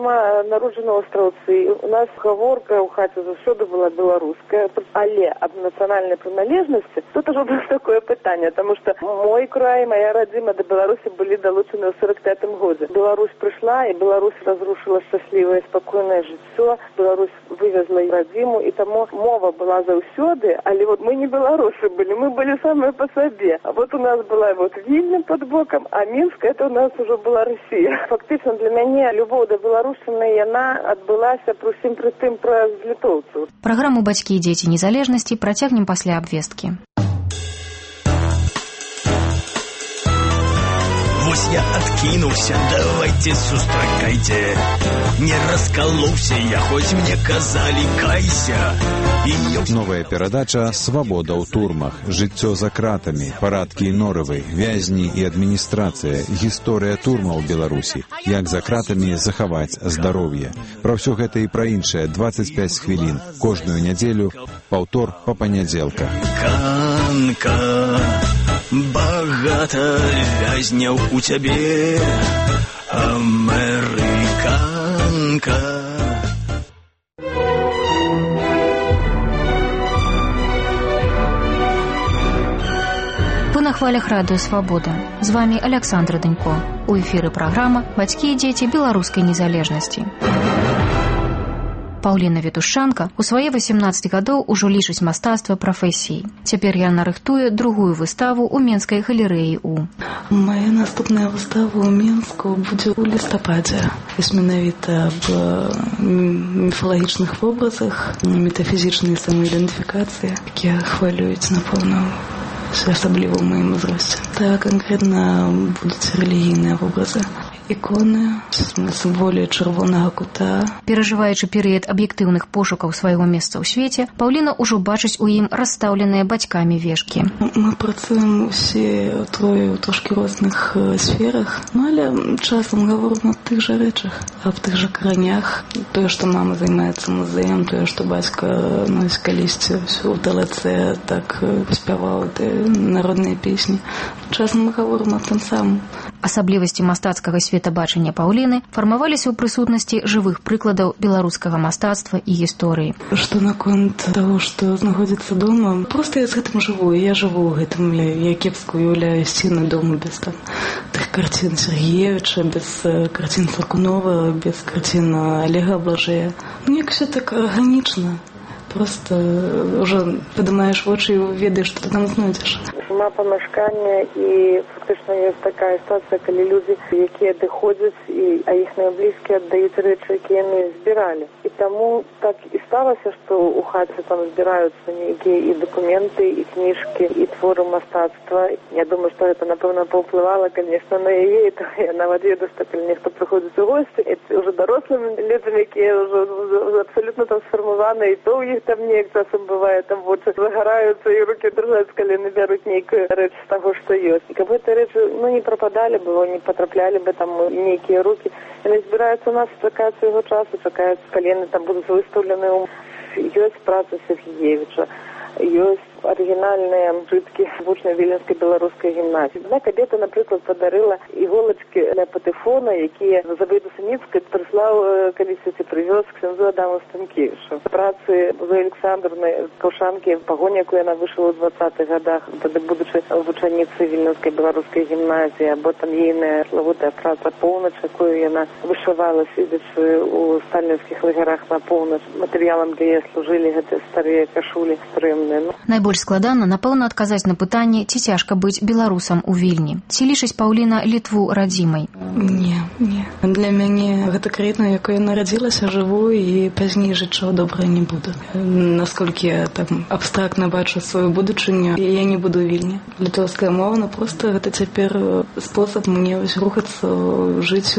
народжана ў Астраўцы. У нас гаворка ў хаце заўсёды была беларуская, але аб нацыянальнай прыналежнасці тут ужо было такое пытанне, таму што мой край, моя радзіма да Беларусі былі далучаны ў 45-м годзе. Беларусь прыйшла, і Беларусь разрушила шчаслівае спакойнае жыццё. Беларусь вывезла і радзіму, і таму мова была заўсёды, але вот мы не беларусы былі, мы былі самыя па сабе. А вот у нас была вот Вільня под боком, а Мінск это у нас уже была Россия. Фактычна для мяне любоў да беларушчыны яна адбылася пры тым праз літоўцаў. Праграму «Бацькі і дзеці незалежнасці» працягнем пасля абвесткі. Вось я откинулся, давайте сустракайте. Не раскололся я, хоть мне казали кайся. Новая перадача «Свабода ў турмах», «Жыццё за кратамі», «Парадкі і норавы», «Вязні і адміністрацыя», «Гісторыя турмаў Беларусі», «Як за кратамі захаваць здароўе». Пра ўсё гэта і пра іншае 25 хвілін. Кожную нядзелю, паўтор па панядзелках. Канка, багата вязняў у цябе, амерыканка. Вы на хвалях радыё «Свабода». З вами Александра Данько. У эфіры праграма «Бацькі і дзеці беларускай незалежнасці». Паўліна Ветушчанка у свае 18 гадоў ужо лічыць мастацтва прафесіяй. Цяпер яна рыхтуе другую выставу ў Менскай галерэі У. Моя наступная выстава ў Менску будзе ў лістападзе. Ёсць менавіта аб міфалагічных вобразах, метафізічнай самаідэнтыфікацыі, якія хвалююць, напэўна, асабліва ў маім узросце. Так, канкрэтна будуць рэлігійныя вобразы. Іконы, сімволі чырвонага кута. Перажываючы перыяд аб'ектыўных пошукаў свайго месца ў свеце, Паўліна ўжо бачыць у ім расстаўленыя бацькамі вешкі. Мы працуем усе трое ў трошкі розных сферах, але часам гаворым аб тых жа рэчах, аб тых жа каранях. Тое, што мама займаецца музеем, тое, што бацька калісьці ўсё ў ТЛЦ так спяваў народныя песні. Часам мы гаворым аб тым самым. Асаблівасці мастацкага светабачання Паўліны фармаваліся ў прысутнасці жывых прыкладаў беларускага мастацтва і гісторыі. Што наконт таго, што знаходзіцца дома, проста я з гэтым жыву, я жыву ў гэтым. Я кепска уяўляю сцены дома без тых карцін Сергеевича, без карцін Флакунова, без карцін Олега Блажея. Неяк все так арганічна. Просто ўжо падымаеш вочы і ведаеш, што ты там знойдзеш. Сама памяшкання, і фактычна ёсць такая сітуацыя, калі людзі, якія адыходзяць, а іхныя блізкія аддаюць рэчы, якія яны збіралі. І таму так і сталася, што ў хаце там збіраюцца нейкія і дакументы, і кніжкі, і творы мастацтва. Я думаю, што гэта, напэўна, паўплывала, конечно, на яе, і то я нават ведаю, што калі нехто прыходзіць у госці, і ўжо дарослымі людзямі, якія ўжо абсалютна там сфармаваны, і то ў іх там неяк часам бывае, там вочы загараюцца, і рукі дрыжаць, калі яны бяруць нейкую рэч з таго, што ёсць. І каб гэтыя рэчы, не прападалі бы, не патраплялі бы там нейкія рукі. Яны збіраюцца у нас, чакаюць свайго часу, чакаюць, калі яны там будуць выстаўлены. Ёсць праца Сергеевича, ёсць арыгінальныя жыткі вучня Віленскай беларускай гімназіі. Одна кабета, напрыклад, падарыла іголачкі для патэфона, якія Забайду Саніцкай прыслаў калісьці прывёз ксяндзу Адаму Станкевічу. Працы Зоі Александраўны Каўшанкі, пагоні, якую яна вышла ў 20-х годах, тады будучы вучаніцы Віленскай беларускай гімназіі, або там ейная славутая праца «Поўнач», якую яна вышывала, сидячы ў сталінскіх лагерах на поўнач. Матэрыялам для яе служылі гэтыя старыя кашулі стрымныя. Найбольш складана, напэўна, адказаць на пытанне, ці цяжка быць беларусам у Вільні. Ці лічыць Паўліна Літву радзімай? Не. Для мяне гэта краіна, якой я нарадзілася, жыву, і пазней жыццё добрае не буду. Насколькі я там абстрактна бачу сваю будучыню, я не буду ў Вільні. Літоўская мова, проста гэта цяпер спосаб мне рухацца, жыць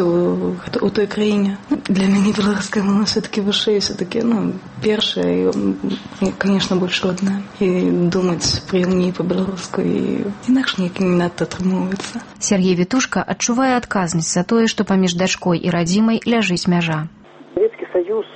у той краіне. Для мяне беларуская мова все-таки вышэй, все-таки, першая, і, конечно, больш родная. І думаць прыемней па-беларуску, і інакш неяк не надта атрымоўваецца. Сергей Ветушка адчувае адказнасць за тое, што паміж дачкой і радзімай ляжыць мяжа. Савецкі Саюз,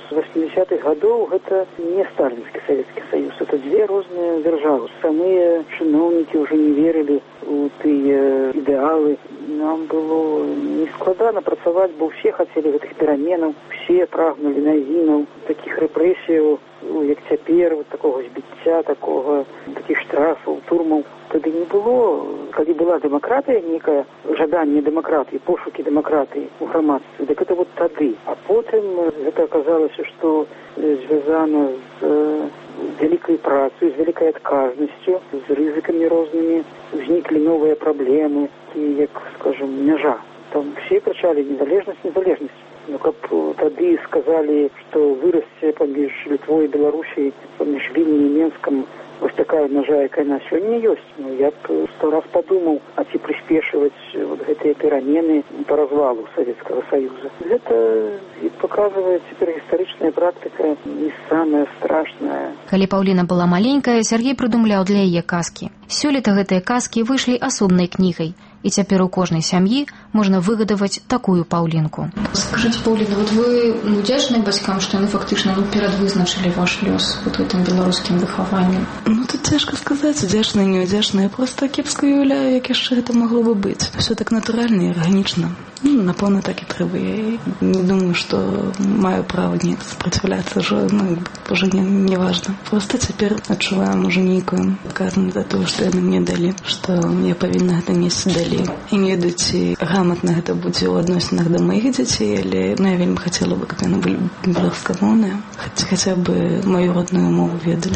70-х гадоў гэта не сталінскі Савецкі Саюз, это дзве розныя дзяржавы. Самыя чыноўнікі ўжо не верылі у тыя ідэалы. Нам было нескладана працаваць, бо ўсе хацелі гэтых пераменаў, усе прагнулі навінаў, такіх рэпрэсіяў, як цяпер, такога збіцця, такіх штрафаў, турмаў. Тады не было. Калі была дэмакратыя, нейкае жаданне дэмакратыі, пошукі дэмакратыі ў грамадстве, дык гэта вот тады. А потым гэта аказалася, што звязана з вялікай працай, з вялікай адказнасцю, з рызыкамі рознымі, узніклі новыя праблемы, як, скажем, мяжа. Там все крычалі незалежнасць. Ну, каб тады сказалі, што вырасце паміж Літвой і Беларусій, паміж Вільню і Менскам, вось такая мяжа, якая на сёння ёсць. Ну, я б 100 раз подумаў, а ці прыспешваць вот гэтыя перамены по развалу Савецкага Саюза. Гэта показывае цяпер гістарычная практыка не самая страшная. Калі Паўліна была маленькая, Сергей прыдумляў для яе казкі. Сёлета гэтыя казкі выйшлі асобнай кнігай. І цяпер у кожнай сям'і можна выгадаваць такую Паўлінку. Скажите, Паўліна, вот вы удзячныя бацькам, што яны фактычна перадвызначылі ваш лёс вот гэтым беларускім выхаваннем? Ну, тут цяжка сказаць, удзячныя, не удзячныя. Я проста кепска уяўляю, як яшчэ гэта магло бы быць. Все так натуральна і арганічна. Ну, напэўна, так і трэба. Я не думаю, што маю права неяк супраціўляцца, уже не важна. Проста цяпер адчуваю, можа, нейкую адказнасць за тое, што яны мне далі, што я павінна гэта несці далі. І не ведаю, ці грамотна гэта будзе ў адносінах да маіх дзяцей, але я вельмі хацела бы, каб яны былі беларускамоўныя, хаця бы маю родную мову ведалі.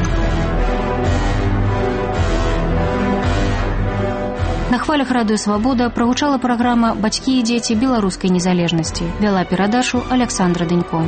На хвалях радыё «Свабода» прагучала праграма «Бацькі і дзеці беларускай незалежнасці». Вяла перадачу Александра Дэнько.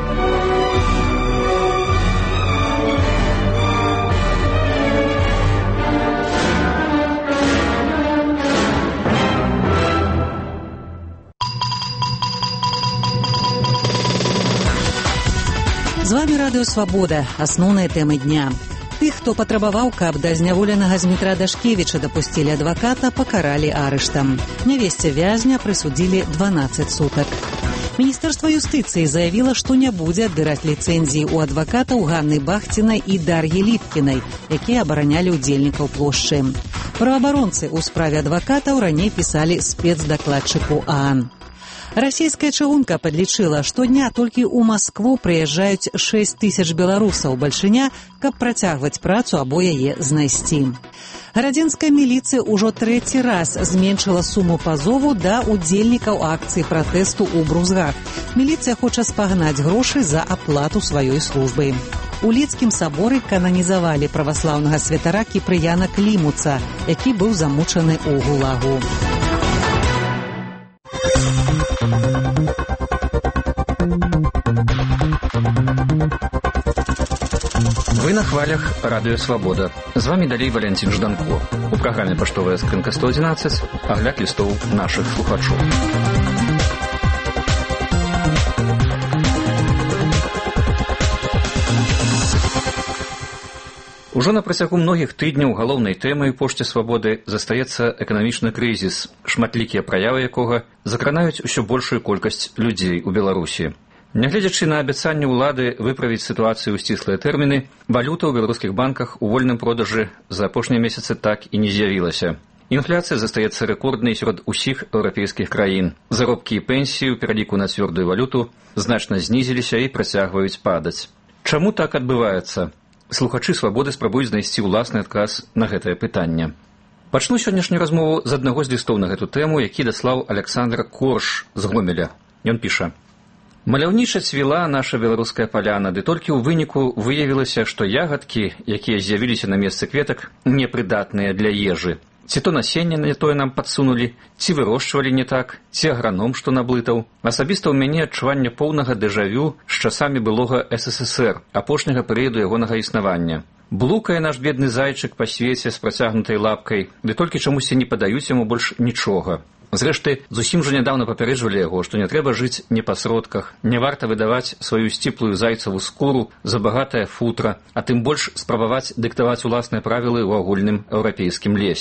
З вами радыё «Свабода». Асноўныя тэмы дня. Тых, хто патрабаваў, каб да зняволенага Змітра Дашкевіча дапусцілі адваката, пакаралі арыштам. Нявесце вязня прысудзілі 12 сутак. Міністэрства юстыцыі заявіла, што не будзе адбіраць ліцэнзіі ў адвакатаў Ганны Бахцінай і Дар'і Ліпкінай, якія абаранялі ўдзельнікаў плошчы. Праваабаронцы ў справе адвакатаў раней пісалі спецдакладчыку ААН. Расійская чыгунка падлічыла, штодня толькі ў Маскву прыязджаюць 6 тысяч беларусаў бальшыня, каб працягваць працу або яе знайсці. Гарадзенская міліцыя ўжо 3-й раз зменшыла суму пазову да ўдзельнікаў акцыі пратэсту ў Брузгах. Міліцыя хоча спагнаць грошы за аплату сваёй службы. У Лідскім саборы кананізавалі праваслаўнага святара Кіпрыяна Клімуца, які быў замучаны ў гулагу. Вы на хвалях радыё «Свабода». З вами далей Валянцін Жданко. У праграме «Паштовая скрынка 111» агляд лістоў нашых слухачоў. Ужо на працягу многіх тыдняў галоўнай тэмай пошце «Свабоды» застаецца эканамічны крызіс, шматлікія праявы якога закранаюць усё большую колькасць людзей у Беларусі. Нягледзячы на абяцанне ўлады выправіць сітуацыю ў сціслыя тэрміны, валюта ў беларускіх банках у вольным продажы за апошнія месяцы так і не з'явілася. Інфляцыя застаецца рэкорднай сярод усіх еўрапейскіх краін. Заробкі і пенсіі ў пераліку на цвёрдую валюту значна знізіліся і працягваюць падаць. Чаму так адбываецца? Слухачы «Свабоды» спрабуюць знайсці ўласны адказ на гэтае пытанне. Пачну сённяшнюю размову з аднаго з лістоў на гэту тэму, які даслаў Александр Корш з Гомеля. Ён піша: «Маляўніча цвіла наша беларуская паляна, ды толькі ў выніку выявілася, што ягадкі, якія з'явіліся на месцы кветак, непрыдатныя для ежы. Ці то насенне не тое нам падсунулі, ці вырошчвалі не так, ці аграном што наблытаў. Асабіста ў мяне адчуванне поўнага дэжавю з часамі былога СССР, апошняга перыяду ягонага існавання. Блукае наш бедны зайчык па свеце з працягнутай лапкай, ды толькі чамусьці не падаюць яму больш нічога. Зрэшты, зусім жа нядаўна папярэджвалі яго, што не трэба жыць не па сродках, не варта выдаваць сваю сціплую зайцаву скуру за багатае футра, а тым больш спрабаваць дыктаваць уласныя правілы ў агульным еўрапейскім лесе.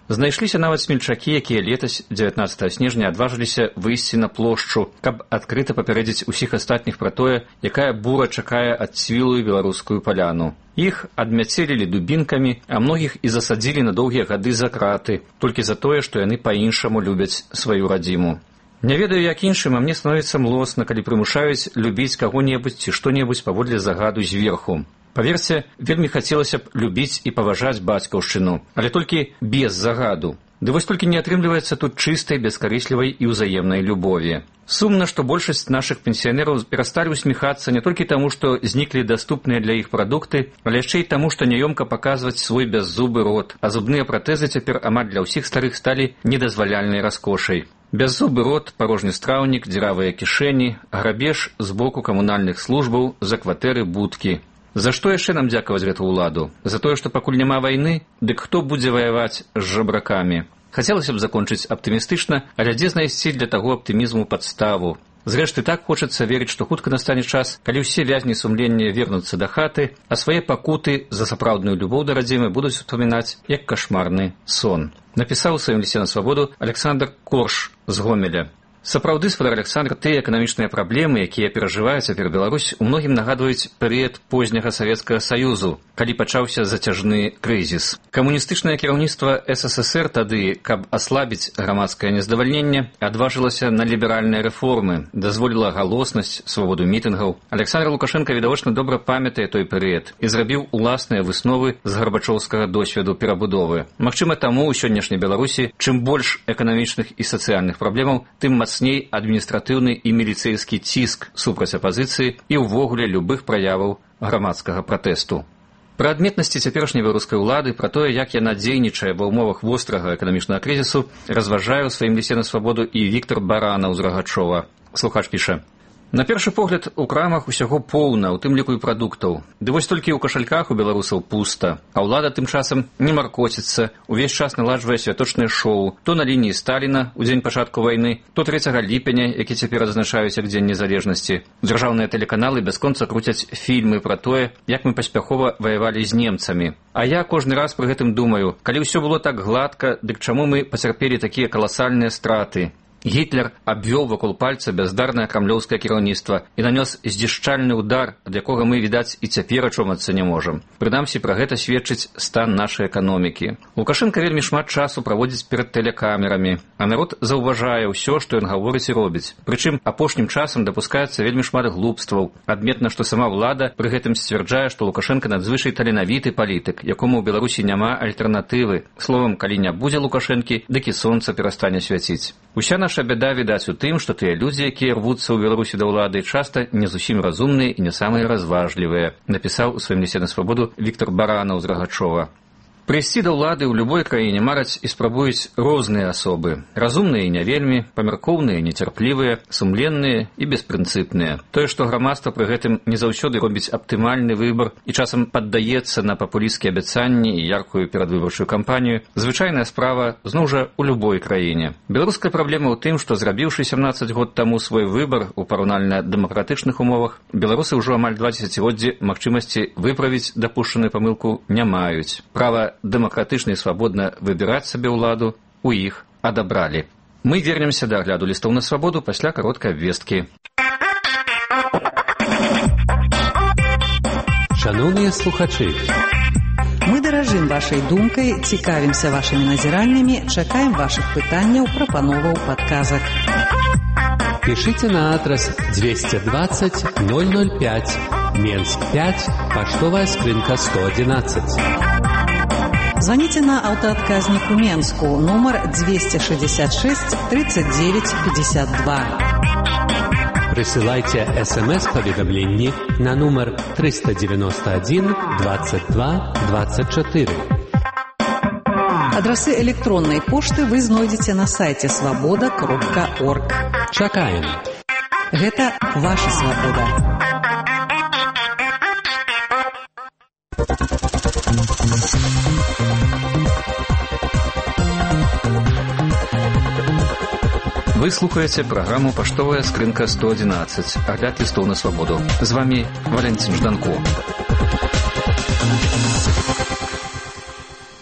Знайшліся нават смельчакі, якія летась 19 снежня адважыліся выйсці на плошчу, каб адкрыта папярэдзіць усіх астатніх пра тое, якая бура чакае адцвілую беларускую паляну. Іх адмяцелілі дубінкамі, а многіх і засадзілі на доўгія гады за краты, толькі за тое, што яны па-іншаму любяць сваю радзіму. Не ведаю, як іншым, а мне становіцца млосна, калі прымушаюць любіць каго-небудзь ці што-небудзь паводле загаду зверху. Паверце, вельмі хацелася б любіць і паважаць бацькаўшчыну, але толькі без загаду. Ды вось толькі не атрымліваецца тут чыстай, бескарыслівай і ўзаемнай любові. Сумна, што большасць нашых пенсіянераў перасталі усміхацца не толькі таму, што зніклі даступныя для іх прадукты, але яшчэ і таму, што няёмка паказваць свой бяззубы рот, а зубныя пратэзы цяпер амаль для ўсіх старых сталі недазваляльнай раскошай. Бяззубы рот, парожні страўнік, дзіравыя кішэні, грабеж з боку камунальных службаў за кватэры будкі. За што яшчэ нам дзякаваць гэту ўладу? За тое, што пакуль няма вайны? Дык хто будзе ваяваць з жабракамі? Хацелася б закончыць аптымістычна, але дзе знайсці для таго аптымізму падставу? Зрэшты, так хочацца верыць, што хутка настане час, калі ўсе вязні сумлення вернуцца да хаты, а свае пакуты за сапраўдную любоў да радзімы будуць успамінаць як кашмарны сон. Напісаў у сваім лісце на свабоду Александр Корш з Гомеля. Сапраўды, спадар Александр, тыя эканамічныя праблемы, якія перажывае цяпер Беларусь, у многім нагадваюць перыяд позняга Савецкага Саюзу, калі пачаўся зацяжны крызіс. Камуністычнае кіраўніцтва СССР тады, каб аслабіць грамадскае нездавальненне, адважылася на ліберальныя рэформы, дазволіла галоснасць, свабоду мітынгаў. Александр Лукашенко відавочна добра памятае той перыяд і зрабіў уласныя высновы з гарбачоўскага досведу перабудовы. Магчыма, таму ў сённяшняй Беларусі чым больш эканамічных і сацыяльных праблемаў, тым мацней адміністратыўны і міліцэйскі ціск супраць апазіцыі і ўвогуле любых праяваў грамадскага пратэсту. Пра адметнасці цяперашняй беларускай улады, пра тое, як яна дзейнічае ва ўмовах вострага эканамічнага крызісу, разважае ў сваім лісце на свабоду і Віктор Баранаў з Рагачова. Слухач піша: на першы погляд, у крамах усяго поўна, у тым ліку і прадуктаў. Ды вось толькі ў кашальках у беларусаў пуста. А ўлада тым часам не маркоціцца, увесь час наладжвае святочнае шоу, то на лініі Сталіна ў дзень пачатку вайны, то 3 ліпеня, які цяпер адзначаюць як дзень незалежнасці. Дзяржаўныя тэлеканалы бясконца круцяць фільмы пра тое, як мы паспяхова ваявалі з немцамі. А я кожны раз пры гэтым думаю, калі ўсё было так гладка, дык чаму мы пацярпелі такія каласальныя страты? Гітлер абвёў вакол пальца бяздарнае крамлёўскае кіраўніцтва і нанёс здзішчальны ўдар, ад якога мы, відаць, і цяпер ачомацца не можам. Прынамсі, пра гэта сведчыць стан нашай эканомікі. Лукашенка вельмі шмат часу праводзіць перад тэлекамерамі, а народ заўважае ўсё, што ён гаворыць і робіць. Прычым апошнім часам дапускаецца вельмі шмат глупстваў. Адметна, што сама ўлада пры гэтым сцвярджае, што Лукашенка надзвычай таленавіты палітык, якому ў Беларусі няма альтэрнатывы. Словам, калі не будзе Лукашэнкі, дык і сонца перастане свяціць. Уся наша бяда, відаць, у тым, што тыя людзі, якія рвуцца ў Беларусі да ўлады, часта не зусім разумныя і не самыя разважлівыя, напісаў у сваім лісце на свабоду Віктор Баранаў з Рагачова. Прыйсці да ўлады ў любой краіне мараць і спрабуюць розныя асобы. Разумныя і не вельмі, памяркоўныя і нецярплівыя, сумленныя і беспрынцыпныя. Тое, што грамадства пры гэтым не заўсёды робіць аптымальны выбар і часам паддаецца на папулісцкія абяцанні і яркую перадвыбарчую кампанію, звычайная справа зноў жа ў любой краіне. Беларуская праблема ў тым, што зрабіўшы 17 год таму свой выбар у параўнальна дэмакратычных умовах, беларусы ўжо амаль 2 дзесяцігоддзі магчымасці выправіць дапушчаную памылку не маюць. Права дэмакратычна і свабодна выбіраць сабе ўладу у іх адабралі. Мы вернемся да агляду лістоў на свабоду пасля кароткай абвесткі. Шановныя слухачы, мы даражым вашай думкай, цікавімся вашымі назіраннямі, чакаем вашых пытанняў, прапановаў, падказак. Пишите на адрес 220 005, Менск 5, поштовая скрынка 111. Звоните на автоотказник у Менску, номер 266 39 52. Присылайте СМС-поведомление на номер 391 22 24. Адресы электронной пошты вы знойдете на сайте свобода.орг. Чакаем. Гэта ваша свобода. Вы слухаеце праграму «Паштовая скрынка 111», агляд лістоў на свабоду. З вами Валентин Жданко.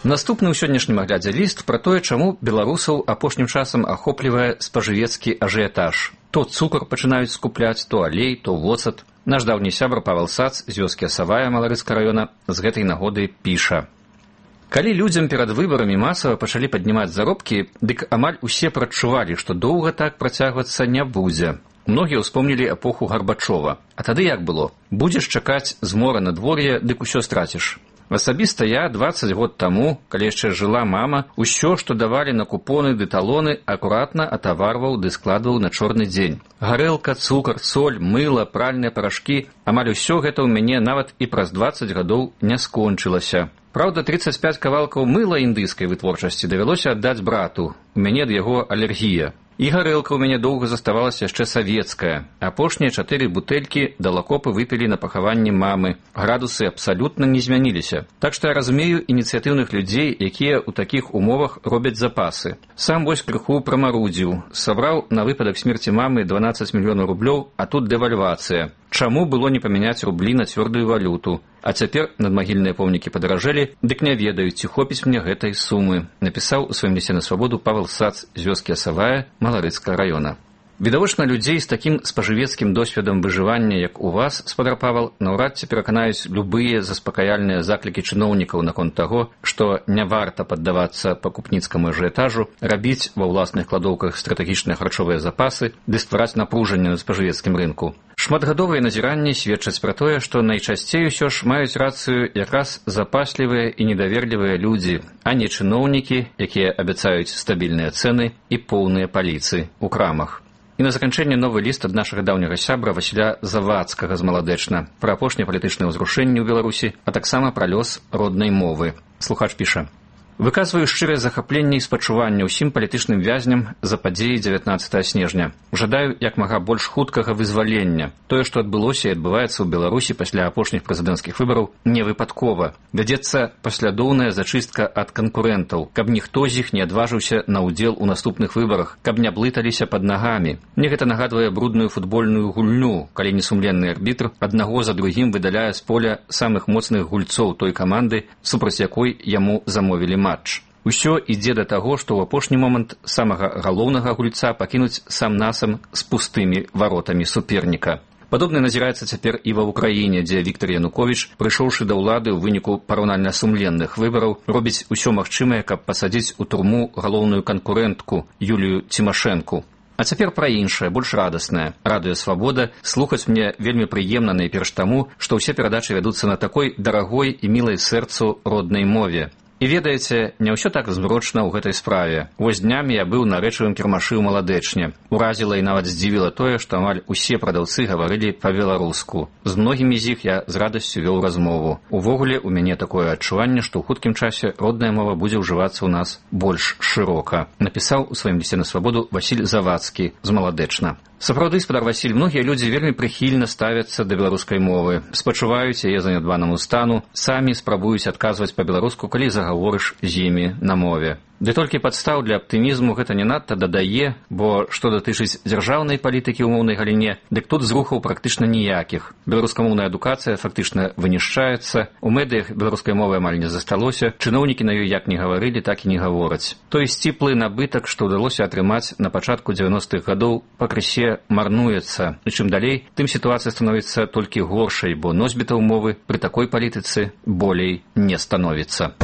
Наступны ў сённяшнім аглядзе ліст пра тое, чаму беларусаў апошнім часам ахоплівае спажывецкі ажыятаж. То цукар пачынаюць скупляць, то алей, то воцат. Наш даўні сябар Павел Сац з вёскі Асавая Маларыцкага раёна з гэтай нагоды піша. Калі людзям перад выбарамі масава пачалі паднімаць заробкі, дык амаль усе прадчувалі, што доўга так працягвацца не будзе. Многія ўспомнілі эпоху Гарбачова. А тады як было? Будзеш чакаць змора надвор'я, дык усё страціш. Асабіста я 20 год таму, калі яшчэ жыла мама, усё, што давалі на купоны ды талоны, акуратна атаварваў ды складваў на чорны дзень. Гарэлка, цукар, соль, мыла, пральныя парашкі, амаль усё гэта ў мяне нават і праз 20 гадоў не скончылася. Праўда, 35 кавалкаў мыла індыйскай вытворчасці давялося аддаць брату. У мяне ад яго алергія. І гарэлка ў мяне доўга заставалася яшчэ савецкая. Апошнія 4 бутэлькі далакопы выпілі на пахаванні мамы. Градусы абсалютна не змяніліся. Так што я разумею ініцыятыўных людзей, якія ў такіх умовах робяць запасы. Сам вось крыху прамарудзіў. Сабраў на выпадак смерці мамы 12 мільёнаў рублёў, а тут дэвальвацыя. Чаму было не памяняць рублі на цвёрдую валюту? А цяпер надмагільныя помнікі падаражэлі, дык не ведаю, ці хопіць мне гэтай сумы, напісаў у сваім лісце на свабоду Павел Сац з вёскі Асавая Маларыцкага раёна. Відавочна, людзей з такім спажывецкім досведам выжывання, як у вас, спадар Павел, наўрад ці пераканаюць любыя заспакаяльныя заклікі чыноўнікаў наконт таго, што не варта паддавацца пакупніцкаму ажыятажу, рабіць ва ўласных кладоўках стратэгічныя харчовыя запасы ды ствараць напружанне на спажывецкім рынку. Шматгадовыя назіранні сведчаць пра тое, што найчасцей усё ж маюць рацыю якраз запаслівыя і недаверлівыя людзі, а не чыноўнікі, якія абяцаюць стабільныя цэны і поўныя паліцы ў крамах. І на заканчэнне новы ліст ад нашага даўняга сябра Васіля Завадскага з Маладэчна пра апошнія палітычныя ўзрушэнні ў Беларусі, а таксама пра лёс роднай мовы. Слухач піша. Выказваю шчырае захапленне і спачуванне ўсім палітычным вязням за падзеі 19 снежня. Жадаю як мага больш хуткага вызвалення. Тое, што адбылося і адбываецца ў Беларусі пасля апошніх прэзідэнцкіх выбараў, не выпадкова. Вядзецца паслядоўная зачыстка ад канкурэнтаў, каб ніхто з іх не адважыўся на ўдзел у наступных выбарах, каб не блыталіся пад нагамі. Мне гэта нагадвае брудную футбольную гульню, калі несумленны арбітр аднаго за другім выдаляе з поля самых моцных гульцоў той каманды, супраць якой яму замовілі матч. Усё ідзе да таго, што ў апошні момант самага галоўнага гульца пакінуць сам-насам з пустымі варотамі суперніка. Падобна назіраецца цяпер і ва ўкраіне, дзе Віктор Януковіч, прыйшоўшы да ўлады ў выніку параўнальна сумленных выбараў, робіць усё магчымае, каб пасадзіць у турму галоўную канкурэнтку Юлію Цімашэнку. А цяпер пра іншае, больш радаснае. Радыё Свабода. Слухаць мне вельмі прыемна найперш таму, што ўсе перадачы вядуцца на такой дарагой і мілай сэрцу роднай мове. І ведаеце, не ўсё так змрочна ў гэтай справе. Вось днямі я быў на рэчавым кірмашы ў Маладэчне. Уразіла і нават здзівіла тое, што амаль усе прадаўцы гаварылі па-беларуску. З многімі з іх я з радасцю вёў размову. Увогуле, у мяне такое адчуванне, што ў хуткім часе родная мова будзе ўжывацца ў нас больш шырока. Напісаў у сваім лісце на свабоду Васіль Завадскі з Маладэчна. Сапраўды, спадар Васіль, многія людзі вельмі прыхільна ставяцца да беларускай мовы, спачуваюць яе занядбанаму стану, самі спрабуюць адказваць па-беларуску, калі загаворыш з імі на мове. Ды толькі падстаў для аптымізму гэта не надта дадае, бо што датычыць дзяржаўнай палітыкі ў моўнай галіне, дык тут зрухаў практычна ніякіх. Беларускамоўная адукацыя фактычна вынішчаецца, у медыях беларускай мовы амаль не засталося, чыноўнікі на ёй як не гаварылі, так і не гавораць. Той сціплы набытак, што ўдалося атрымаць на пачатку 90-х гадоў, пакрысе марнуецца. І чым далей, тым сітуацыя становіцца толькі горшай, бо носьбітаў мовы пры такой палітыцы болей не становіцца.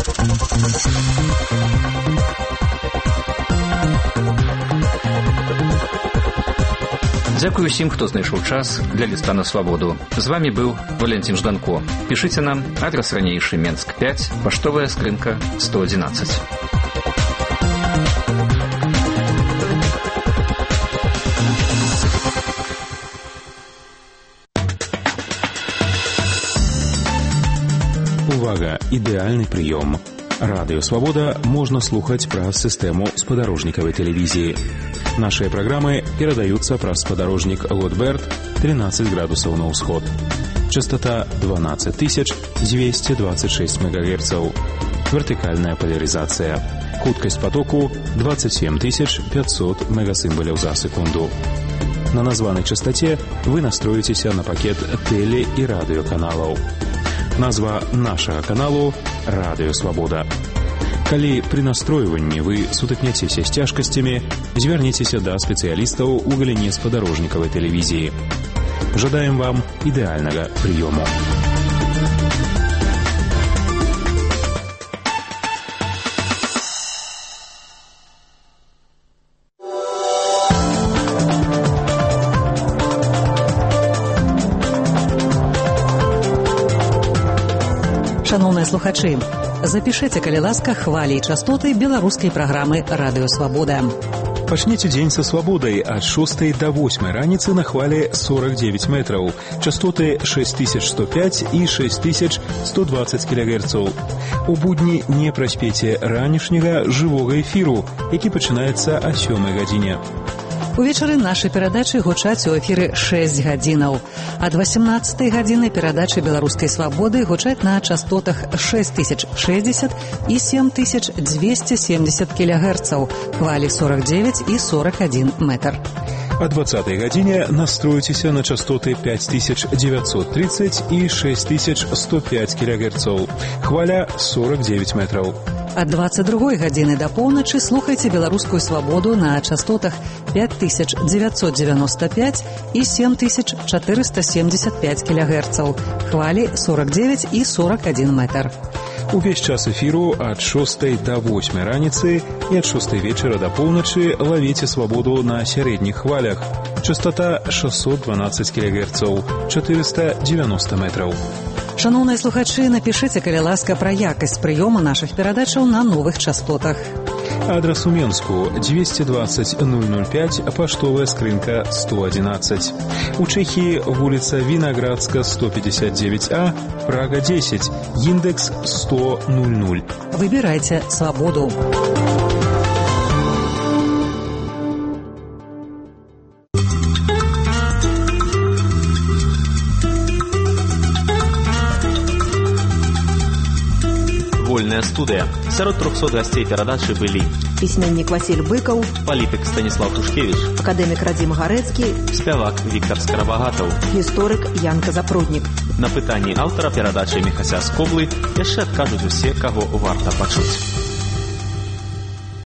Дзякую усім, хто знайшоў час для ліста на свабоду. З вамі быў Валентин Жданко. Пішыце нам, адрес ранейшы Менск 5, паштовая скрынка 111. Увага! Ідэальны прыём. Радыё Свабода можна слухаць праз сістэму спадарожнікавай тэлевізіі. Нашыя праграмы перадаюцца праз спадарожнік Лотберт 13 градусаў на ўсход. Частота 12226 МГц. Вертыкальная поляризация. Хуткасць потоку 27500 мегасимволів за секунду. На названной частоте вы настроитесь на пакет теле- и радиоканалов. Назва нашего каналу «Радио Свобода». Калі пры настройванні вы сутыкняцеся з цяжкасцямі, звярніцеся да спецыялістаў у галіне спадарожнікавай тэлевізіі. Жадаем вам ідэальнага прыёму. Шановныя слухачы, запішыце, калі ласка, хвалі і частоты беларускай праграмы «Радыё Свабода». Пачніце дзень са свабодай ад 6 до 8 раніцы на хвалі 49 метраў, частоты 6105 і 6120 кГц. У будні не праспеце ранішняга жывога эфіру, які пачынаецца о 7 гадзіне. Увечары нашы перадачы гучаць у эфіры 6 гадзінаў. Ад 18 гадзіны перадачы беларускай свабоды гучаць на частотах 6060 і 7270 кГц, хвалі 49 і 41 метр. О 20 гадзіне настройцеся на частоты 5930 і 6105 кГц, хваля 49 метраў. Ад 22 гадзіны да поўначы слухайце беларускую свабоду на частотах 5995 і 7475 кГц, хвалі 49 і 41 метр. Увесь час эфіру ад 6 до 8 раніцы і ад 6 вечара да поўначы лавіце свабоду на сярэдніх хвалях. Частота 612 кГц, 490 метраў. Шановныя слухачы, напішыце, калі ласка, пра якасць прыёму нашых перадачаў на новых частотах. Адрес у Менску 220 005, паштовая скрынка 111. У Чэхіі вуліца Вінаградска 159А, Прага 10, індекс 10000. Выбірайце свабоду. Вольная студыя. Сярод 300 гасцей перадачы былі пісьменнік Васіль Быкаў, палітык Станіслав Тушкевіч, акадэмік Радзім Гарэцкі, спявак Віктар Скарабагатаў, гісторык Янка Запруднік. На пытанні аўтара перадачы Міхася Скоблы яшчэ адкажуць усе, каго варта пачуць.